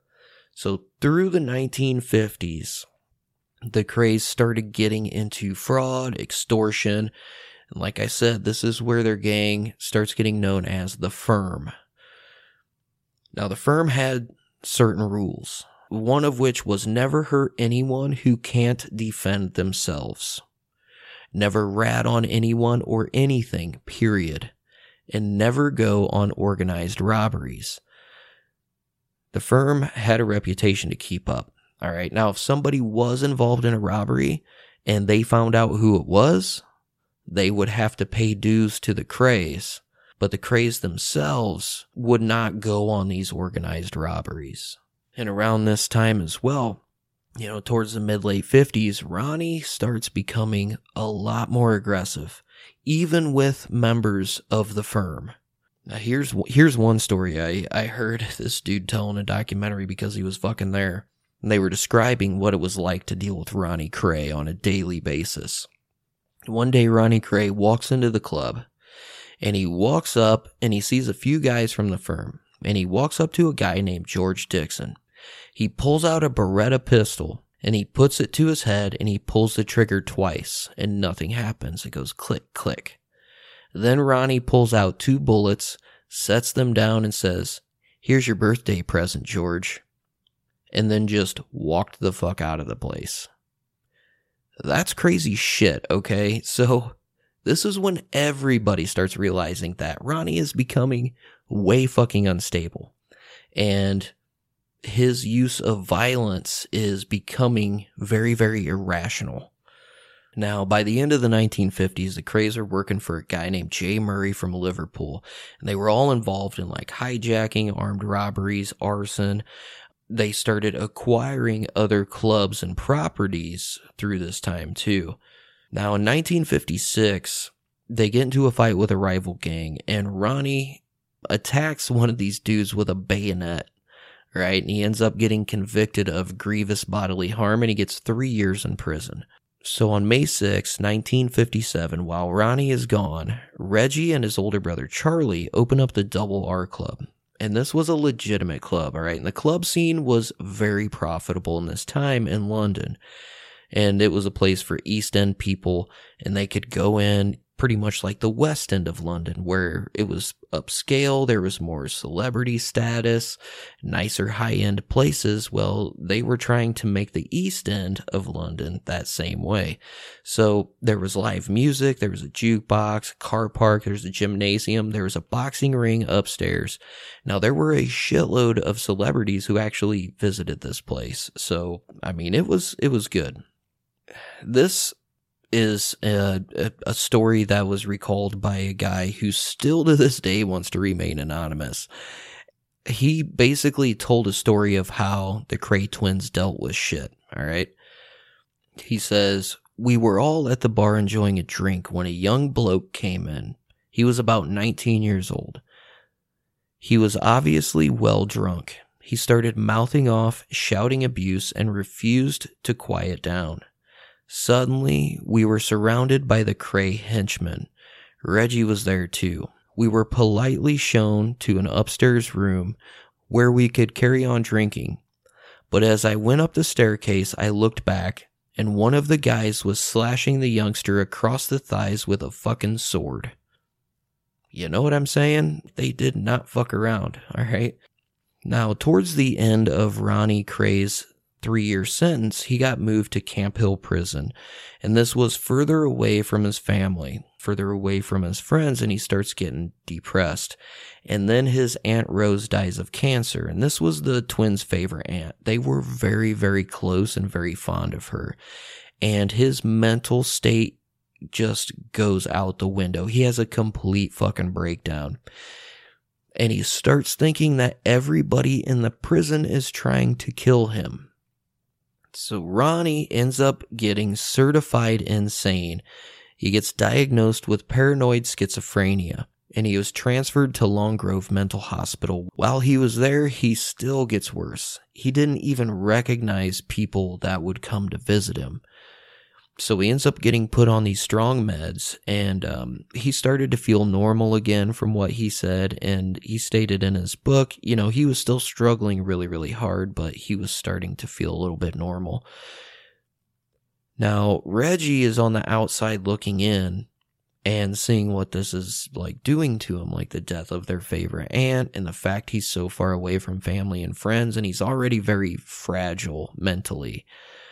So through the nineteen fifties, the Krays started getting into fraud, extortion, and like I said, this is where their gang starts getting known as the Firm. Now, the Firm had certain rules, one of which was never hurt anyone who can't defend themselves. Never rat on anyone or anything, period. And never go on organized robberies. The Firm had a reputation to keep up. All right. Now, if somebody was involved in a robbery and they found out who it was, they would have to pay dues to the Krays. But the Krays themselves would not go on these organized robberies. And around this time as well, you know, towards the mid-late fifties, Ronnie starts becoming a lot more aggressive, even with members of the Firm. Now, here's here's one story I, I heard this dude tell in a documentary because he was fucking there. And they were describing what it was like to deal with Ronnie Kray on a daily basis. One day, Ronnie Kray walks into the club, and he walks up, and he sees a few guys from the Firm. And he walks up to a guy named George Dixon. He pulls out a Beretta pistol, and he puts it to his head, and he pulls the trigger twice, and nothing happens. It goes click, click. Then Ronnie pulls out two bullets, sets them down, and says, "Here's your birthday present, George." And then just walked the fuck out of the place. That's crazy shit, okay? So this is when everybody starts realizing that Ronnie is becoming way fucking unstable. And his use of violence is becoming very, very irrational. Now, by the end of the nineteen fifties, the Krays are working for a guy named Jay Murray from Liverpool. And they were all involved in like hijacking, armed robberies, arson. They started acquiring other clubs and properties through this time too. Now, in nineteen fifty-six, they get into a fight with a rival gang, and Ronnie attacks one of these dudes with a bayonet. Right, and he ends up getting convicted of grievous bodily harm, and he gets three years in prison. So on May sixth, nineteen fifty-seven, while Ronnie is gone, Reggie and his older brother Charlie open up the Double R Club. And this was a legitimate club, all right? And the club scene was very profitable in this time in London. And it was a place for East End people, and they could go in, pretty much like the West End of London, where it was upscale, there was more celebrity status, nicer high-end places. Well, they were trying to make the East End of London that same way. So there was live music, there was a jukebox, a car park, there was a gymnasium, there was a boxing ring upstairs. Now, there were a shitload of celebrities who actually visited this place. So, I mean, it was it was good. This is a, a, a story that was recalled by a guy who still to this day wants to remain anonymous. He basically told a story of how the Kray twins dealt with shit, all right? He says, "We were all at the bar enjoying a drink when a young bloke came in. He was about nineteen years old. He was obviously well drunk. He started mouthing off, shouting abuse, and refused to quiet down. Suddenly, we were surrounded by the Kray henchmen. Reggie was there too. We were politely shown to an upstairs room where we could carry on drinking. But as I went up the staircase, I looked back, and one of the guys was slashing the youngster across the thighs with a fucking sword." You know what I'm saying? They did not fuck around, alright? Now, towards the end of Ronnie Kray's three-year sentence, he got moved to Camp Hill Prison, and this was further away from his family, further away from his friends, and he starts getting depressed. And then his Aunt Rose dies of cancer, and this was the twins' favorite aunt. They were very, very close and very fond of her, and his mental state just goes out the window. He has a complete fucking breakdown. And he starts thinking that everybody in the prison is trying to kill him. So Ronnie ends up getting certified insane. He gets diagnosed with paranoid schizophrenia, and he was transferred to Long Grove Mental Hospital. While he was there, he still gets worse. He didn't even recognize people that would come to visit him. So he ends up getting put on these strong meds, and um, he started to feel normal again from what he said, and he stated in his book, you know, he was still struggling really, really hard, but he was starting to feel a little bit normal. Now, Reggie is on the outside looking in and seeing what this is like doing to him, like the death of their favorite aunt and the fact he's so far away from family and friends, and he's already very fragile mentally.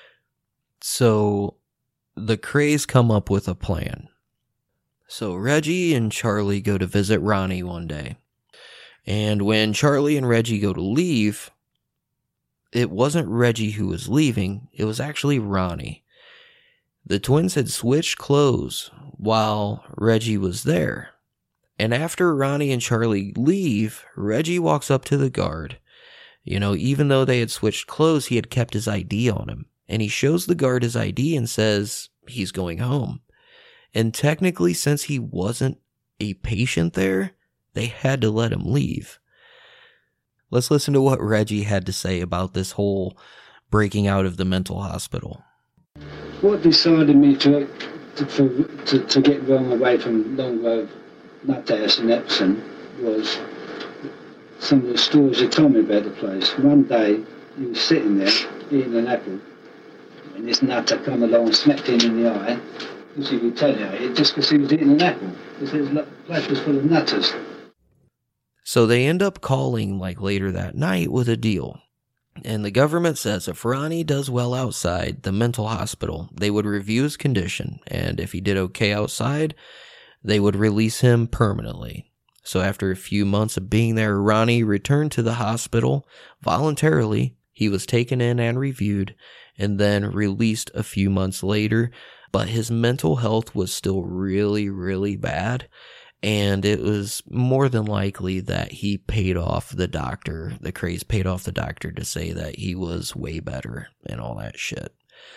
So the Krays come up with a plan. So Reggie and Charlie go to visit Ronnie one day. And when Charlie and Reggie go to leave, it wasn't Reggie who was leaving, it was actually Ronnie. The twins had switched clothes while Reggie was there. And after Ronnie and Charlie leave, Reggie walks up to the guard. You know, even though they had switched clothes, he had kept his I D on him. And he shows the guard his I D and says he's going home. And technically, since he wasn't a patient there, they had to let him leave. Let's listen to what Reggie had to say about this whole breaking out of the mental hospital. What decided me to to, to, to get Ron away from Long Grove Nuthouse in Epsom was some of the stories he told me about the place. One day, he was sitting there eating an apple, and this nutter come along and smacked him in the eye, which he retaliated just because he was eating an apple, because the place was full of nutters. So they end up calling, like, later that night with a deal. And the government says if Ronnie does well outside the mental hospital, they would review his condition, and if he did okay outside, they would release him permanently. So after a few months of being there, Ronnie returned to the hospital voluntarily. He was taken in and reviewed, and then released a few months later, but his mental health was still really, really bad, and it was more than likely that he paid off the doctor, the Krays paid off the doctor to say that he was way better and all that shit.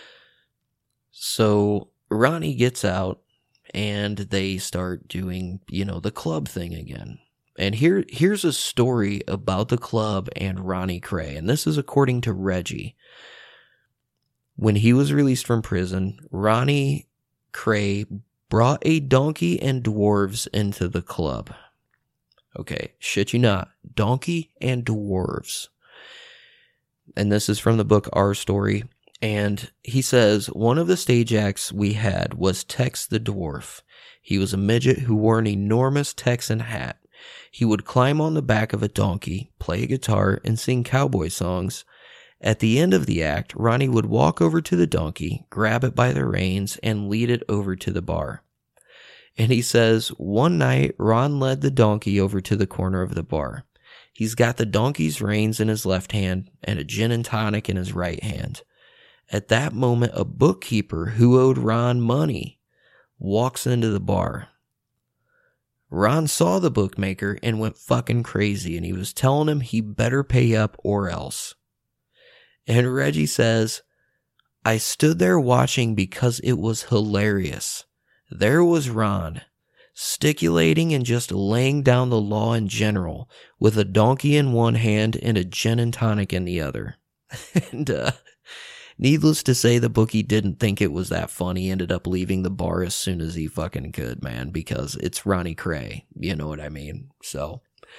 So Ronnie gets out, and they start doing, you know, the club thing again. And here, here's a story about the club and Ronnie Kray, and this is according to Reggie. When he was released from prison, Ronnie Kray brought a donkey and dwarves into the club. Okay, shit you not. Donkey and dwarves. And this is from the book Our Story. And he says, one of the stage acts we had was Tex the Dwarf. He was a midget who wore an enormous Texan hat. He would climb on the back of a donkey, play a guitar, and sing cowboy songs. At the end of the act, Ronnie would walk over to the donkey, grab it by the reins, and lead it over to the bar. And he says, one night, Ron led the donkey over to the corner of the bar. He's got the donkey's reins in his left hand and a gin and tonic in his right hand. At that moment, a bookkeeper who owed Ron money walks into the bar. Ron saw the bookmaker and went fucking crazy, and he was telling him he better pay up or else. And Reggie says, I stood there watching because it was hilarious. There was Ron, sticulating and just laying down the law in general, with a donkey in one hand and a gin and tonic in the other. and, uh, needless to say, the bookie didn't think it was that funny. He ended up leaving the bar as soon as he fucking could, man, because it's Ronnie Cray. You know what I mean? So,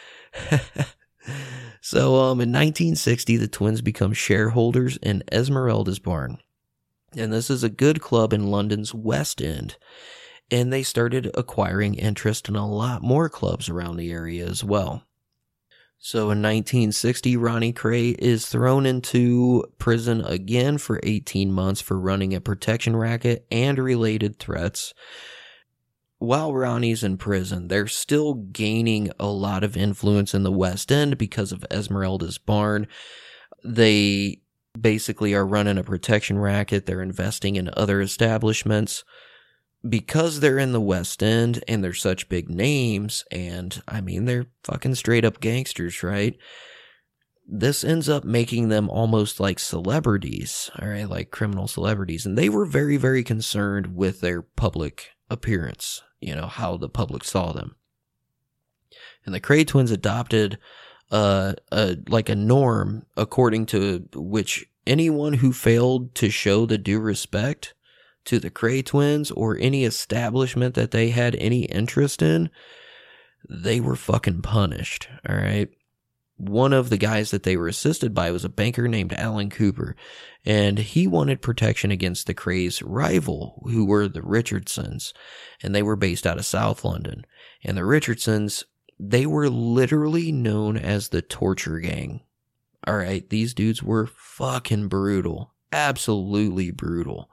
so, um, in nineteen sixty, the twins become shareholders in Esmeralda's Barn. And this is a good club in London's West End. And they started acquiring interest in a lot more clubs around the area as well. So in nineteen sixty, Ronnie Cray is thrown into prison again for eighteen months for running a protection racket and related threats. While Ronnie's in prison, they're still gaining a lot of influence in the West End because of Esmeralda's Barn. They basically are running a protection racket. They're investing in other establishments. Because they're in the West End and they're such big names, and I mean, they're fucking straight up gangsters, right? This ends up making them almost like celebrities, all right, like criminal celebrities. And they were very, very concerned with their public appearance, you know, how the public saw them. And the Cray twins adopted uh, a, like a norm according to which anyone who failed to show the due respect to the Cray twins or any establishment that they had any interest in, they were fucking punished, all right? One of the guys that they were assisted by was a banker named Alan Cooper, and he wanted protection against the Cray's rival, who were the Richardsons, and they were based out of South London. And the Richardsons, they were literally known as the torture gang. All right, these dudes were fucking brutal, absolutely brutal.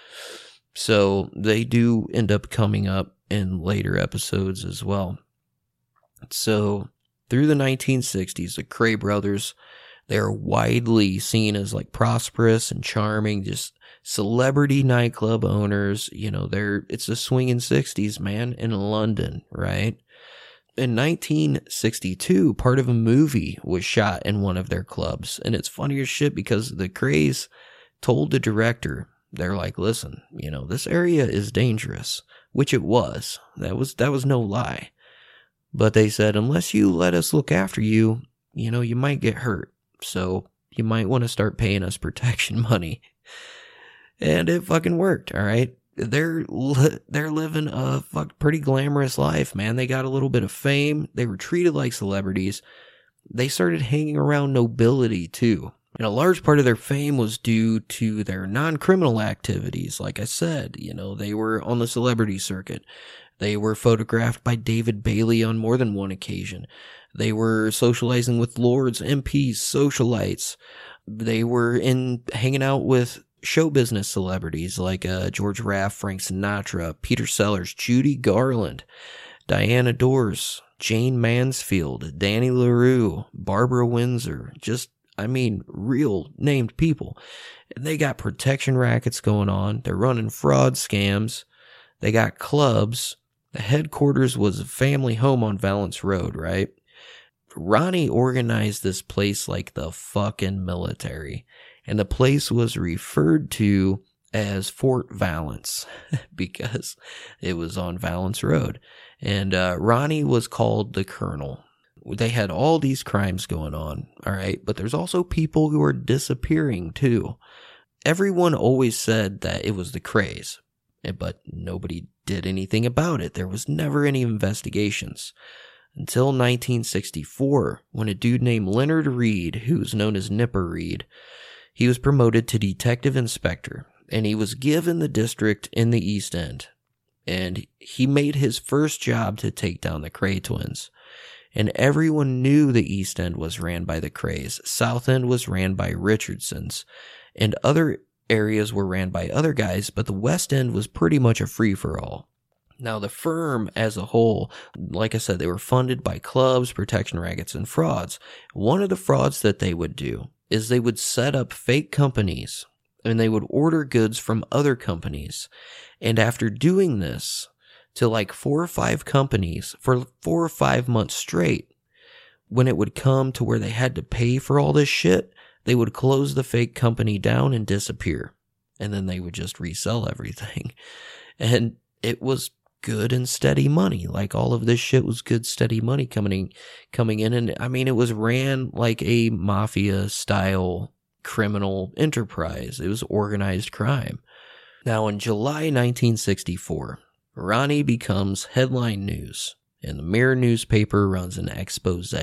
So they do end up coming up in later episodes as well. So through the nineteen sixties, the Cray brothers, they're widely seen as like prosperous and charming, just celebrity nightclub owners. You know, they're, it's the swinging sixties, man, in London, right? In nineteen sixty-two, part of a movie was shot in one of their clubs. And it's funny as shit because the Crays told the director, they're like, listen, you know, this area is dangerous, which it was. That was, that was no lie. But they said, unless you let us look after you, you know, you might get hurt. So you might want to start paying us protection money. And it fucking worked. All right. They're, li- they're living a fuck pretty glamorous life, man. They got a little bit of fame. They were treated like celebrities. They started hanging around nobility too. And a large part of their fame was due to their non-criminal activities. Like I said, you know, they were on the celebrity circuit. They were photographed by David Bailey on more than one occasion. They were socializing with lords, M Ps, socialites. They were in hanging out with show business celebrities like uh, George Raft, Frank Sinatra, Peter Sellers, Judy Garland, Diana Dors, Jane Mansfield, Danny LaRue, Barbara Windsor, just I mean, real named people. And they got protection rackets going on. They're running fraud scams. They got clubs. The headquarters was a family home on Valence Road, right? Ronnie organized this place like the fucking military. And the place was referred to as Fort Valence because it was on Valence Road. And uh, Ronnie was called the Colonel. They had all these crimes going on, all right? But there's also people who are disappearing, too. Everyone always said that it was the Crays, but nobody did anything about it. There was never any investigations. Until nineteen sixty-four, when a dude named Leonard Reed, who's known as Nipper Reed, he was promoted to detective inspector, and he was given the district in the East End. And he made his first job to take down the Kray twins. And everyone knew the East End was ran by the Krays. South End was ran by Richardsons. And other areas were ran by other guys, but the West End was pretty much a free-for-all. Now, the firm as a whole, like I said, they were funded by clubs, protection rackets, and frauds. One of the frauds that they would do is they would set up fake companies, and they would order goods from other companies. And after doing this to like four or five companies for four or five months straight, when it would come to where they had to pay for all this shit, they would close the fake company down and disappear. And then they would just resell everything. And it was good and steady money. Like, all of this shit was good, steady money coming in, coming in. And I mean, it was ran like a mafia style criminal enterprise. It was organized crime. Now, in July nineteen sixty-four, Ronnie becomes headline news, and the Mirror newspaper runs an expose.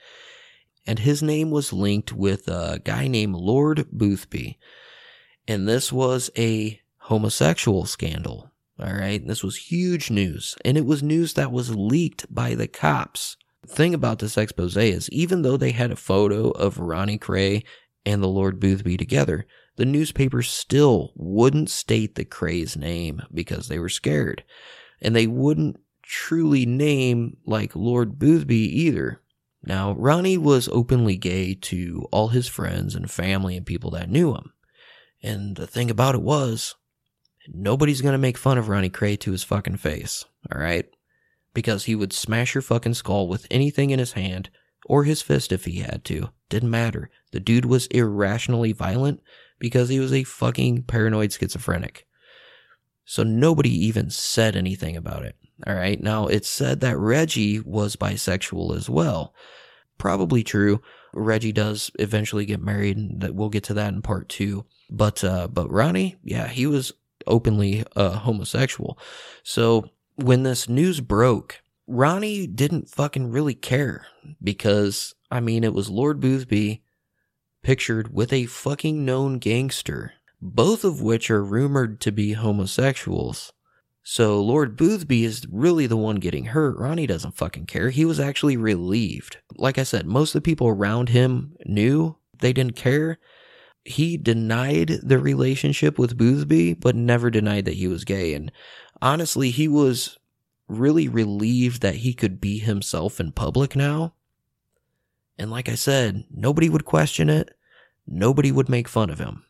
And his name was linked with a guy named Lord Boothby. And this was a homosexual scandal. All right, this was huge news, and it was news that was leaked by the cops. The thing about this expose is, even though they had a photo of Ronnie Kray and the Lord Boothby together, the newspaper still wouldn't state the Kray's name because they were scared. And they wouldn't truly name, like, Lord Boothby either. Now, Ronnie was openly gay to all his friends and family and people that knew him. And the thing about it was, nobody's gonna make fun of Ronnie Kray to his fucking face, alright? Because he would smash your fucking skull with anything in his hand, or his fist if he had to. Didn't matter. The dude was irrationally violent because he was a fucking paranoid schizophrenic. So nobody even said anything about it, alright? Now, it's said that Reggie was bisexual as well. Probably true. Reggie does eventually get married, and that we'll get to that in part two. But, uh, but Ronnie, yeah, he was openly uh, homosexual. So when this news broke, Ronnie didn't fucking really care because, I mean, it was Lord Boothby pictured with a fucking known gangster, both of which are rumored to be homosexuals. So Lord Boothby is really the one getting hurt. Ronnie doesn't fucking care. He was actually relieved. Like I said, most of the people around him knew. They didn't care. He denied the relationship with Boothby, but never denied that he was gay. And honestly, he was really relieved that he could be himself in public now. And like I said, nobody would question it. Nobody would make fun of him.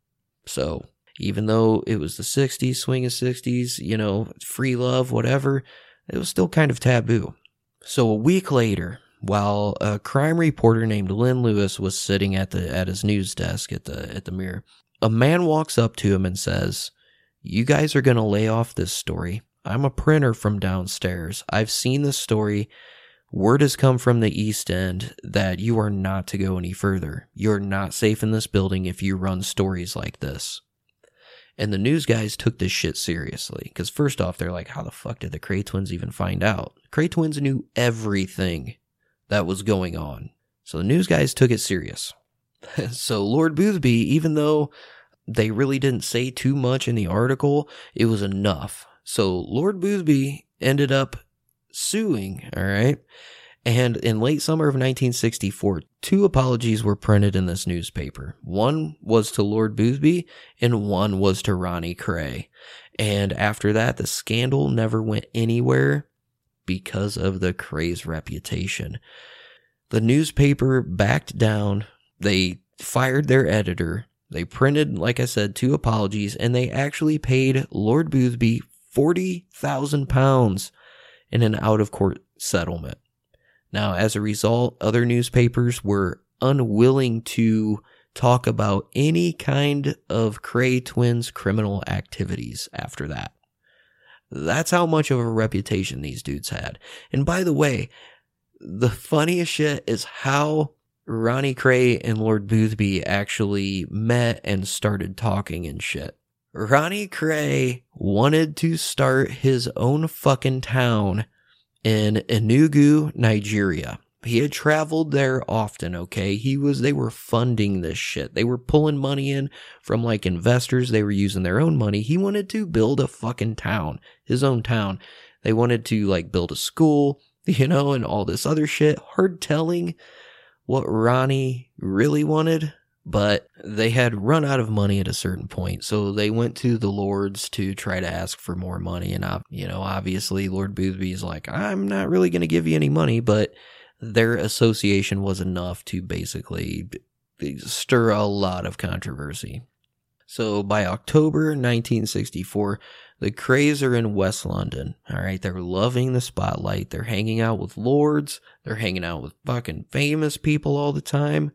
So even though it was the sixties, swing of sixties, you know, free love, whatever, it was still kind of taboo. So a week later, while a crime reporter named Lynn Lewis was sitting at the at his news desk at the at the Mirror, a man walks up to him and says, "You guys are going to lay off this story. I'm a printer from downstairs. I've seen this story. Word has come from the East End that you are not to go any further. You're not safe in this building if you run stories like this." And the news guys took this shit seriously. Because first off, they're like, how the fuck did the Kray twins even find out? Kray twins knew everything that was going on. So the news guys took it serious. So Lord Boothby, even though they really didn't say too much in the article, it was enough. So Lord Boothby ended up suing, all right? And in late summer of nineteen sixty-four, two apologies were printed in this newspaper. One was to Lord Boothby, and one was to Ronnie Kray. And after that, the scandal never went anywhere because of the Kray's reputation. The newspaper backed down. They fired their editor. They printed, like I said, two apologies, and they actually paid Lord Boothby forty thousand pounds in an out-of-court settlement. Now, as a result, other newspapers were unwilling to talk about any kind of Kray twins criminal activities after that. That's how much of a reputation these dudes had. And by the way, the funniest shit is how Ronnie Kray and Lord Boothby actually met and started talking and shit. Ronnie Kray wanted to start his own fucking town in Enugu, Nigeria. He had traveled there often, okay? He was, they were funding this shit. They were pulling money in from like investors. They were using their own money. He wanted to build a fucking town, his own town. They wanted to like build a school, you know, and all this other shit. Hard telling what Ronnie really wanted, but they had run out of money at a certain point. So they went to the lords to try to ask for more money. And, you know, obviously Lord Boothby's like, I'm not really going to give you any money, but their association was enough to basically stir a lot of controversy. So by October nineteen sixty-four, the Krays are in West London. All right, they're loving the spotlight. They're hanging out with lords. They're hanging out with fucking famous people all the time.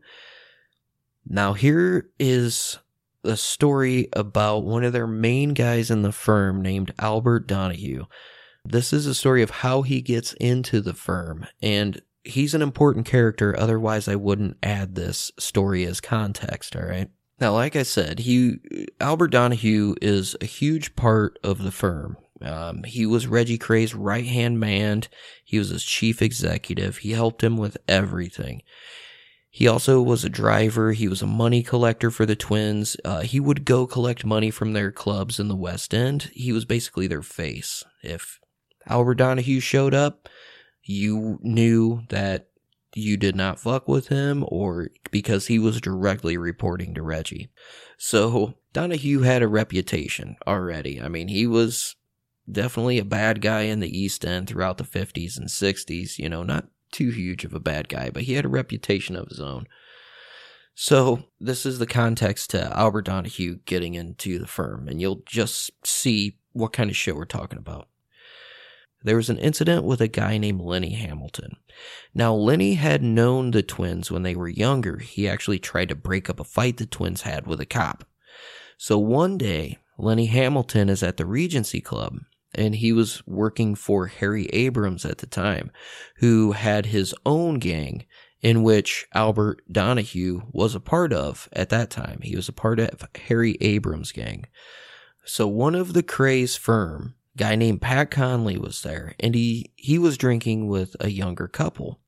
Now here is a story about one of their main guys in the firm named Albert Donahue. This is a story of how he gets into the firm, and he's an important character, otherwise I wouldn't add this story as context, all right? Now, like I said, he Albert Donahue is a huge part of the firm. Um, he was Reggie Kray's right-hand man. He was his chief executive. He helped him with everything. He also was a driver. He was a money collector for the twins. Uh, he would go collect money from their clubs in the West End. He was basically their face. If Albert Donahue showed up, you knew that you did not fuck with him, or because he was directly reporting to Reggie. So Donahue had a reputation already. I mean, he was definitely a bad guy in the East End throughout the fifties and sixties, you know, not too huge of a bad guy, but he had a reputation of his own. So this is the context to Albert Donahue getting into the firm, and you'll just see what kind of shit we're talking about. There was an incident with a guy named Lenny Hamilton. Now, Lenny had known the twins when they were younger. He actually tried to break up a fight the twins had with a cop. So one day, Lenny Hamilton is at the Regency Club, and he was working for Harry Abrams at the time, who had his own gang in which Albert Donahue was a part of at that time. He was a part of Harry Abrams' gang. So one of the Kray's firm, guy named Pat Conley, was there, and he, he was drinking with a younger couple.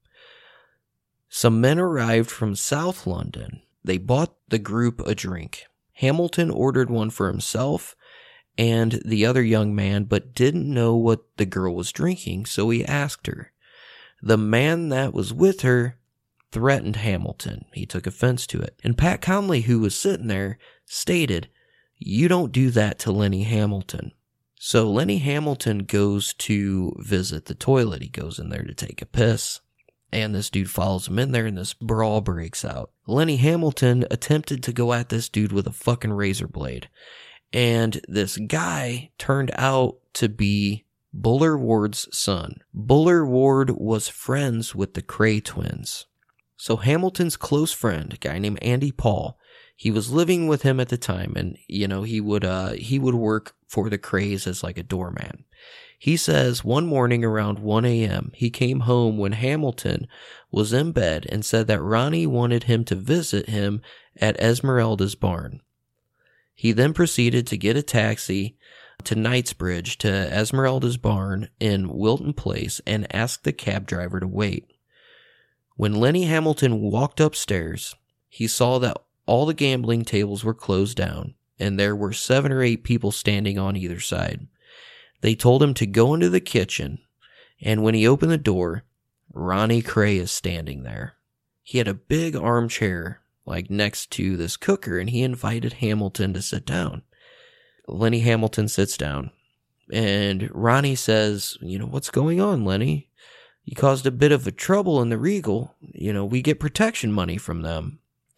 Some men arrived from South London. They bought the group a drink. Hamilton ordered one for himself and the other young man, but didn't know what the girl was drinking, so he asked her. The man that was with her threatened Hamilton. He took offense to it. And Pat Conley, who was sitting there, stated, "You don't do that to Lenny Hamilton." So Lenny Hamilton goes to visit the toilet. He goes in there to take a piss, and this dude follows him in there, and this brawl breaks out. Lenny Hamilton attempted to go at this dude with a fucking razor blade, and this guy turned out to be Buller Ward's son. Buller Ward was friends with the Kray twins. So Hamilton's close friend, a guy named Andy Paul, he was living with him at the time, and, you know, he would, uh, he would work for the Krays as like a doorman. He says one morning around one a.m., he came home when Hamilton was in bed and said that Ronnie wanted him to visit him at Esmeralda's barn. He then proceeded to get a taxi to Knightsbridge to Esmeralda's barn in Wilton Place and asked the cab driver to wait. When Lenny Hamilton walked upstairs, he saw that all the gambling tables were closed down, and there were seven or eight people standing on either side. They told him to go into the kitchen, and when he opened the door, Ronnie Kray is standing there. He had a big armchair, like next to this cooker, and he invited Hamilton to sit down. Lenny Hamilton sits down, and Ronnie says, "You know, what's going on, Lenny? You caused a bit of a trouble in the Regal. You know, we get protection money from them."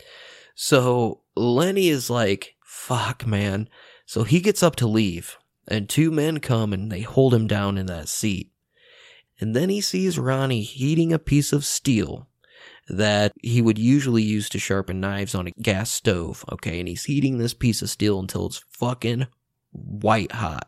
So Lenny is like, fuck, man. So he gets up to leave, and two men come and they hold him down in that seat. And then he sees Ronnie heating a piece of steel that he would usually use to sharpen knives on a gas stove, okay? And he's heating this piece of steel until it's fucking white hot.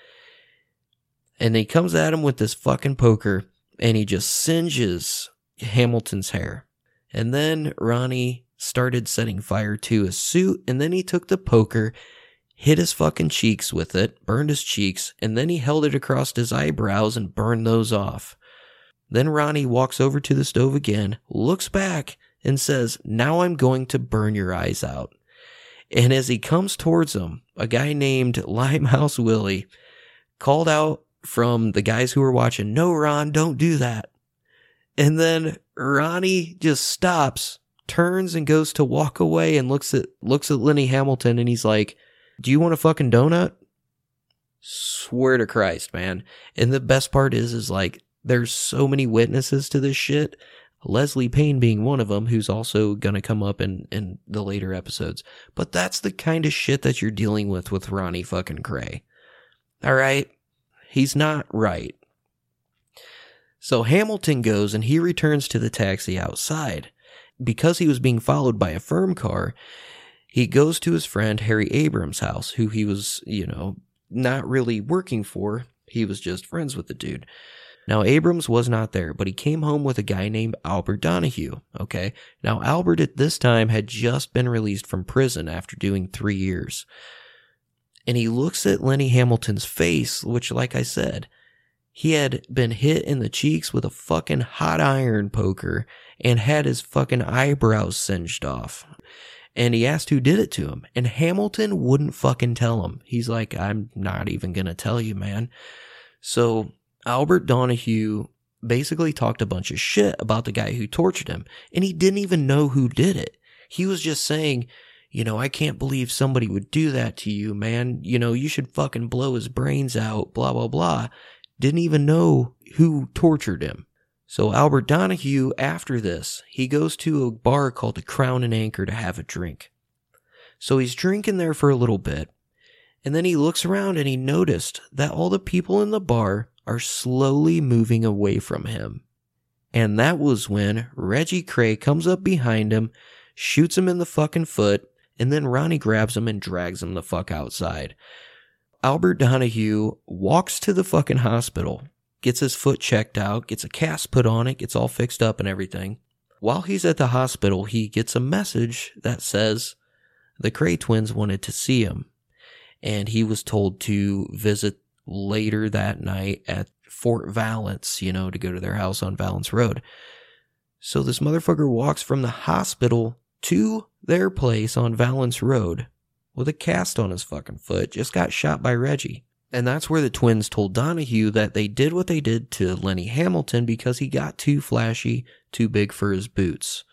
And he comes at him with this fucking poker, and he just singes Hamilton's hair. And then Ronnie started setting fire to his suit, and then he took the poker, hit his fucking cheeks with it, burned his cheeks, and then he held it across his eyebrows and burned those off. Then Ronnie walks over to the stove again, looks back, and says, "Now I'm going to burn your eyes out." And as he comes towards him, a guy named Limehouse Willie called out from the guys who were watching, "No, Ron, don't do that." And then Ronnie just stops, turns and goes to walk away and looks at looks at Lenny Hamilton, and he's like, "Do you want a fucking donut?" Swear to Christ, man. And the best part is, is like, there's so many witnesses to this shit. Leslie Payne being one of them, who's also going to come up in, in the later episodes. But that's the kind of shit that you're dealing with with Ronnie fucking Kray. All right? He's not right. So Hamilton goes and he returns to the taxi outside. Because he was being followed by a firm car, he goes to his friend Harry Abrams' house, who he was, you know, not really working for. He was just friends with the dude. Now, Abrams was not there, but he came home with a guy named Albert Donahue, okay? Now, Albert at this time had just been released from prison after doing three years. And he looks at Lenny Hamilton's face, which, like I said, he had been hit in the cheeks with a fucking hot iron poker and had his fucking eyebrows singed off. And he asked who did it to him, and Hamilton wouldn't fucking tell him. He's like, "I'm not even gonna tell you, man." So Albert Donahue basically talked a bunch of shit about the guy who tortured him, and he didn't even know who did it. He was just saying, you know, "I can't believe somebody would do that to you, man. You know, you should fucking blow his brains out, blah, blah, blah." Didn't even know who tortured him. So Albert Donahue, after this, he goes to a bar called the Crown and Anchor to have a drink. So he's drinking there for a little bit, and then he looks around and he noticed that all the people in the bar are slowly moving away from him. And that was when Reggie Kray comes up behind him, shoots him in the fucking foot, and then Ronnie grabs him and drags him the fuck outside. Albert Donahue walks to the fucking hospital, gets his foot checked out, gets a cast put on it, gets all fixed up and everything. While he's at the hospital, he gets a message that says the Kray twins wanted to see him, and he was told to visit later that night at Fort Valence, you know, to go to their house on Valence Road. So this motherfucker walks from the hospital to their place on Valence Road with a cast on his fucking foot, just got shot by Reggie. And that's where the twins told Donahue that they did what they did to Lenny Hamilton because he got too flashy, too big for his boots.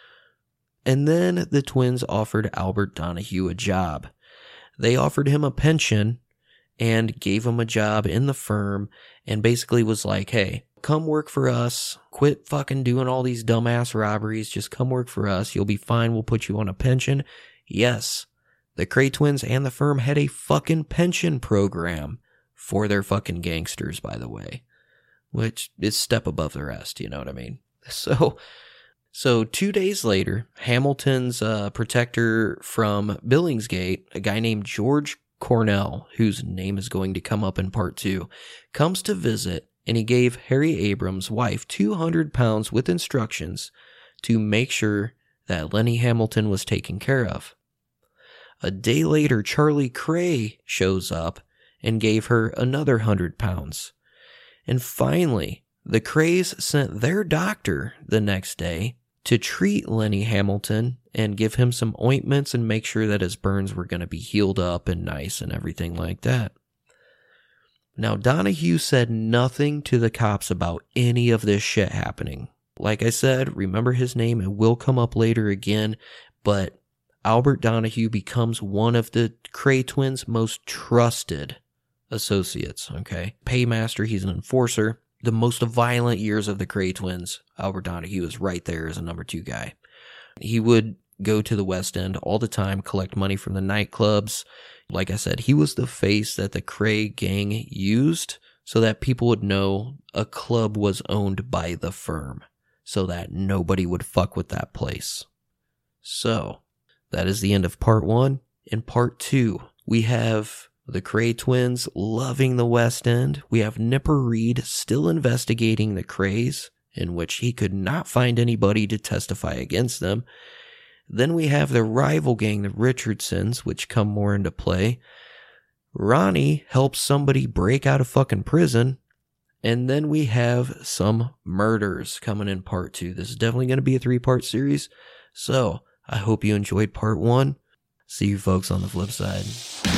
And then the twins offered Albert Donahue a job. They offered him a pension and gave him a job in the firm and basically was like, "Hey, come work for us. Quit fucking doing all these dumbass robberies. Just come work for us. You'll be fine. We'll put you on a pension." Yes, the Kray twins and the firm had a fucking pension program for their fucking gangsters, by the way, which is step above the rest, you know what I mean? So, so two days later, Hamilton's uh, protector from Billingsgate, a guy named George Cornell, whose name is going to come up in part two, comes to visit, and he gave Harry Abrams' wife two hundred pounds with instructions to make sure that Lenny Hamilton was taken care of. A day later, Charlie Kray shows up and gave her another hundred pounds. And finally, the Krays sent their doctor the next day to treat Lenny Hamilton and give him some ointments and make sure that his burns were going to be healed up and nice and everything like that. Now, Donahue said nothing to the cops about any of this shit happening. Like I said, remember his name, it will come up later again, but Albert Donahue becomes one of the Kray twins' most trusted associates, okay? Paymaster, he's an enforcer. The most violent years of the Kray twins, Albert Donahue is right there as a number two guy. He would go to the West End all the time, collect money from the nightclubs. Like I said, he was the face that the Kray gang used so that people would know a club was owned by the firm, so that nobody would fuck with that place. So, that is the end of part one. In part two, we have the Kray twins loving the West End. We have Nipper Reed still investigating the Krays, in which he could not find anybody to testify against them. Then we have the rival gang, the Richardsons, which come more into play. Ronnie helps somebody break out of fucking prison. And then we have some murders coming in part two. This is definitely going to be a three-part series. So I hope you enjoyed part one. See you folks on the flip side.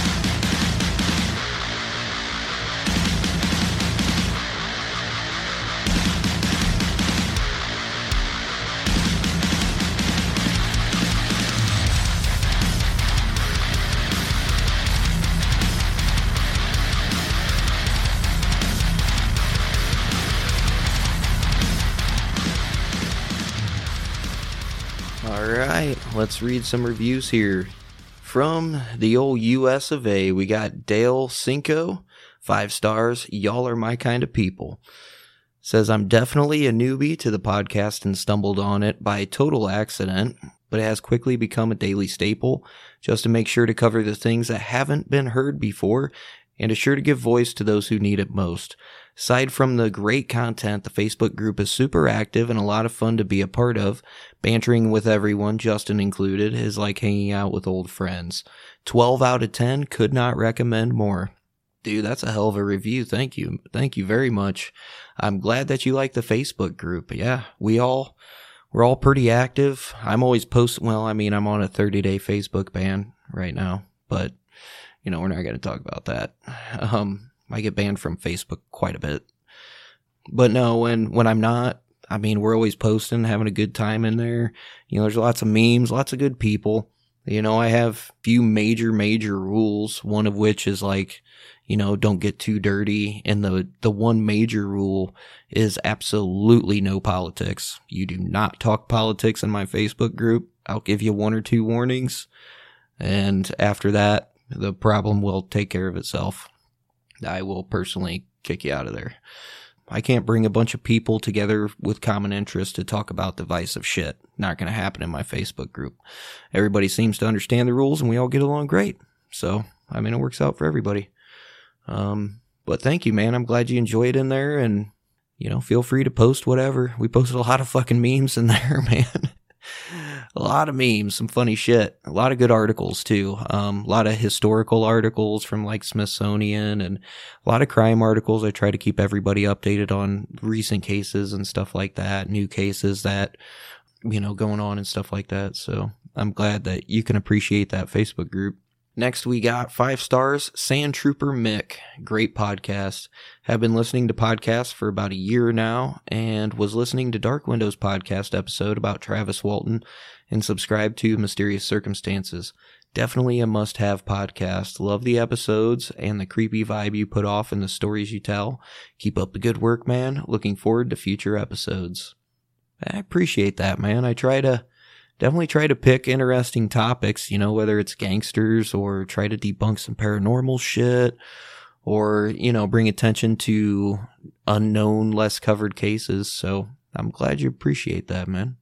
Alright, let's read some reviews here. From the old U S of A, we got Dale Cinco, five stars, y'all are my kind of people. Says, I'm definitely a newbie to the podcast and stumbled on it by total accident, but it has quickly become a daily staple, just to make sure to cover the things that haven't been heard before, and is sure to give voice to those who need it most. Aside from the great content, the Facebook group is super active and a lot of fun to be a part of. Bantering with everyone, Justin included, is like hanging out with old friends. twelve out of ten, could not recommend more. Dude, that's a hell of a review. Thank you. Thank you very much. I'm glad that you like the Facebook group. Yeah, we all, we're all pretty active. I'm always posting, well, I mean, I'm on a thirty-day Facebook ban right now, but, you know, we're not going to talk about that. Um... I get banned from Facebook quite a bit. But no, when, when I'm not, I mean, we're always posting, having a good time in there. You know, there's lots of memes, lots of good people. You know, I have a few major, major rules, one of which is like, you know, don't get too dirty. And the, the one major rule is absolutely no politics. You do not talk politics in my Facebook group. I'll give you one or two warnings. And after that, the problem will take care of itself. I will personally kick you out of there. I can't bring a bunch of people together with common interest to talk about divisive shit. Not going to happen in my Facebook group. Everybody seems to understand the rules and we all get along great. So, I mean, it works out for everybody. Um, but thank you, man. I'm glad you enjoyed in there and, you know, feel free to post whatever. We posted a lot of fucking memes in there, man. A lot of memes, some funny shit, a lot of good articles too. Um, a lot of historical articles from like Smithsonian and a lot of crime articles. I try to keep everybody updated on recent cases and stuff like that, new cases that, you know, going on and stuff like that. So I'm glad that you can appreciate that Facebook group. Next, we got five stars, Sand Trooper Mick. Great podcast. Have been listening to podcasts for about a year now and was listening to Dark Windows podcast episode about Travis Walton and subscribed to Mysterious Circumstances. Definitely a must-have podcast. Love the episodes and the creepy vibe you put off in the stories you tell. Keep up the good work, man. Looking forward to future episodes. I appreciate that, man. I try to Definitely try to pick interesting topics, you know, whether it's gangsters or try to debunk some paranormal shit or, you know, bring attention to unknown, less covered cases. So I'm glad you appreciate that, man.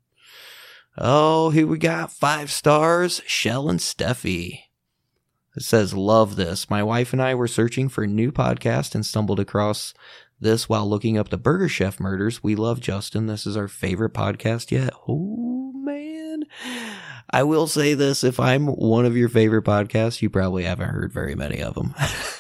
Oh, here we got five stars, Shell and Steffi. It says, love this. My wife and I were searching for a new podcast and stumbled across this while looking up the Burger Chef murders. We love Justin. This is our favorite podcast yet. Oh, man. I will say this. If I'm one of your favorite podcasts, you probably haven't heard very many of them.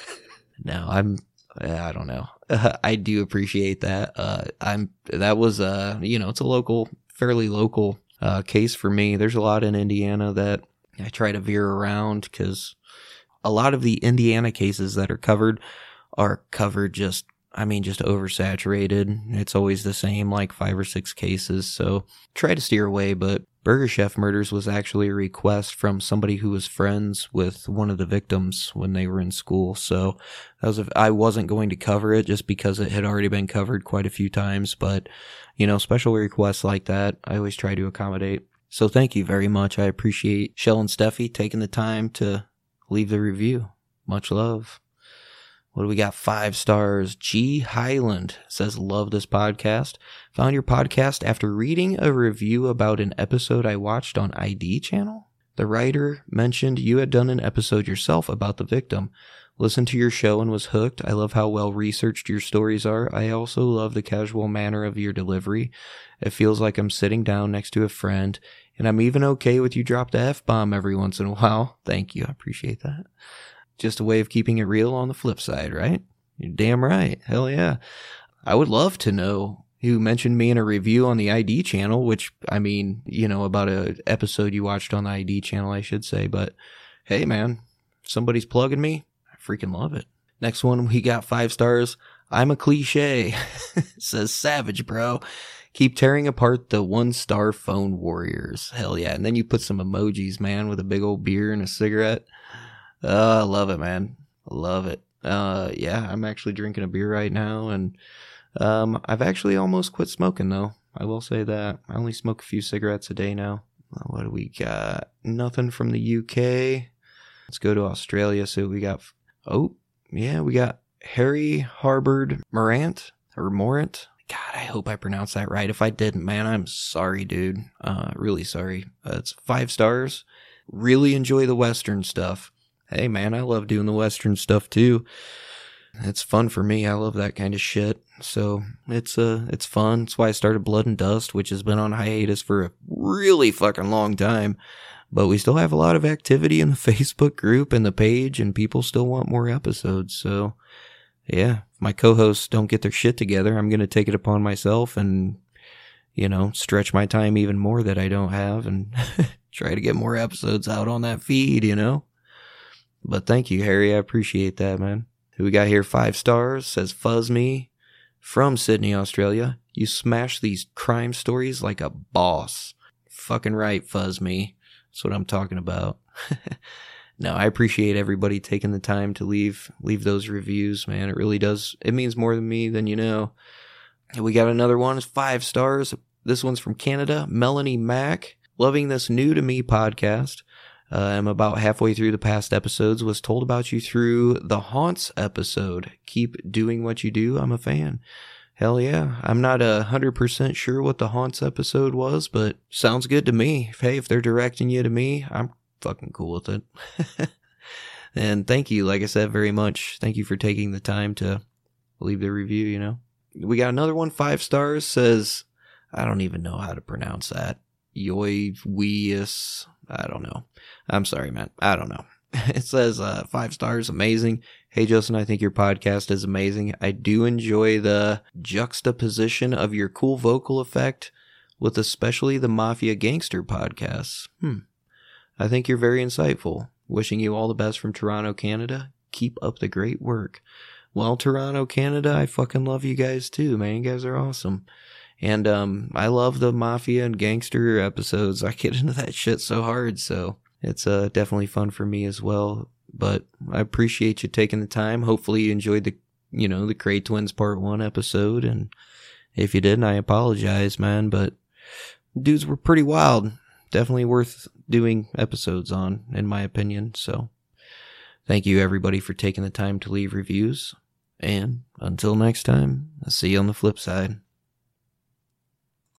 No, I'm, I don't know. Uh, I do appreciate that. Uh, I'm, that was, uh, you know, it's a local, fairly local, uh, case for me. There's a lot in Indiana that I try to veer around because a lot of the Indiana cases that are covered are covered just, I mean, just oversaturated. It's always the same, like five or six cases. So try to steer away, but Burger Chef Murders was actually a request from somebody who was friends with one of the victims when they were in school. So that was a, I wasn't going to cover it just because it had already been covered quite a few times. But, you know, special requests like that, I always try to accommodate. So thank you very much. I appreciate Shell and Steffi taking the time to leave the review. Much love. What do we got? Five stars. G. Highland says, love this podcast. Found your podcast after reading a review about an episode I watched on I D channel. The writer mentioned you had done an episode yourself about the victim. Listened to your show and was hooked. I love how well researched your stories are. I also love the casual manner of your delivery. It feels like I'm sitting down next to a friend, and I'm even okay with you drop the F-bomb every once in a while. Thank you. I appreciate that. Just a way of keeping it real on the flip side, right? You're damn right. Hell yeah. I would love to know who mentioned me in a review on the I D channel, which, I mean, you know, about a episode you watched on the I D channel, I should say. But hey, man, if somebody's plugging me, I freaking love it. Next one, we got five stars. I'm a cliche. Says Savage, bro. Keep tearing apart the one-star phone warriors. Hell yeah. And then you put some emojis, man, with a big old beer and a cigarette. Uh, I love it, man. I love it. Uh, yeah, I'm actually drinking a beer right now, and um, I've actually almost quit smoking, though. I will say that. I only smoke a few cigarettes a day now. What do we got? Nothing from the U K. Let's go to Australia. So we got... Oh, yeah, we got Harry Harbord Morant, or Morant. God, I hope I pronounced that right. If I didn't, man, I'm sorry, dude. Uh, really sorry. Uh, it's five stars. Really enjoy the Western stuff. Hey, man, I love doing the Western stuff, too. It's fun for me. I love that kind of shit. So it's uh, it's fun. That's why I started Blood and Dust, which has been on hiatus for a really fucking long time. But we still have a lot of activity in the Facebook group and the page, and people still want more episodes. So, yeah, if my co-hosts don't get their shit together, I'm going to take it upon myself and, you know, stretch my time even more that I don't have and try to get more episodes out on that feed, you know? But thank you, Harry. I appreciate that, man. Who we got here? Five stars. Says Fuzz Me from Sydney, Australia. You smash these crime stories like a boss. Fucking right, Fuzz Me. That's what I'm talking about. No, I appreciate everybody taking the time to leave leave those reviews, man. It really does. It means more to me than you know. We got another one. It's five stars. This one's from Canada. Melanie Mack. Loving this new to me podcast. Uh, I'm about halfway through the past episodes. Was told about you through the Haunts episode. Keep doing what you do. I'm a fan. Hell yeah. I'm not a hundred percent sure what the Haunts episode was, but sounds good to me. Hey, if they're directing you to me, I'm fucking cool with it. And thank you, like I said, very much. Thank you for taking the time to leave the review, you know. We got another one, five stars, says, I don't even know how to pronounce that. Yoiweus. I don't know. I'm sorry, man. I don't know. It says uh, five stars, amazing. Hey, Justin, I think your podcast is amazing. I do enjoy the juxtaposition of your cool vocal effect with especially the Mafia Gangster podcasts. Hmm. I think you're very insightful. Wishing you all the best from Toronto, Canada. Keep up the great work. Well, Toronto, Canada, I fucking love you guys too, man. You guys are awesome. And um, I love the Mafia and Gangster episodes. I get into that shit so hard, so it's uh, definitely fun for me as well. But I appreciate you taking the time. Hopefully you enjoyed the, you know, the Cray Twins Part one episode. And if you didn't, I apologize, man. But dudes were pretty wild. Definitely worth doing episodes on, in my opinion. So thank you, everybody, for taking the time to leave reviews. And until next time, I'll see you on the flip side.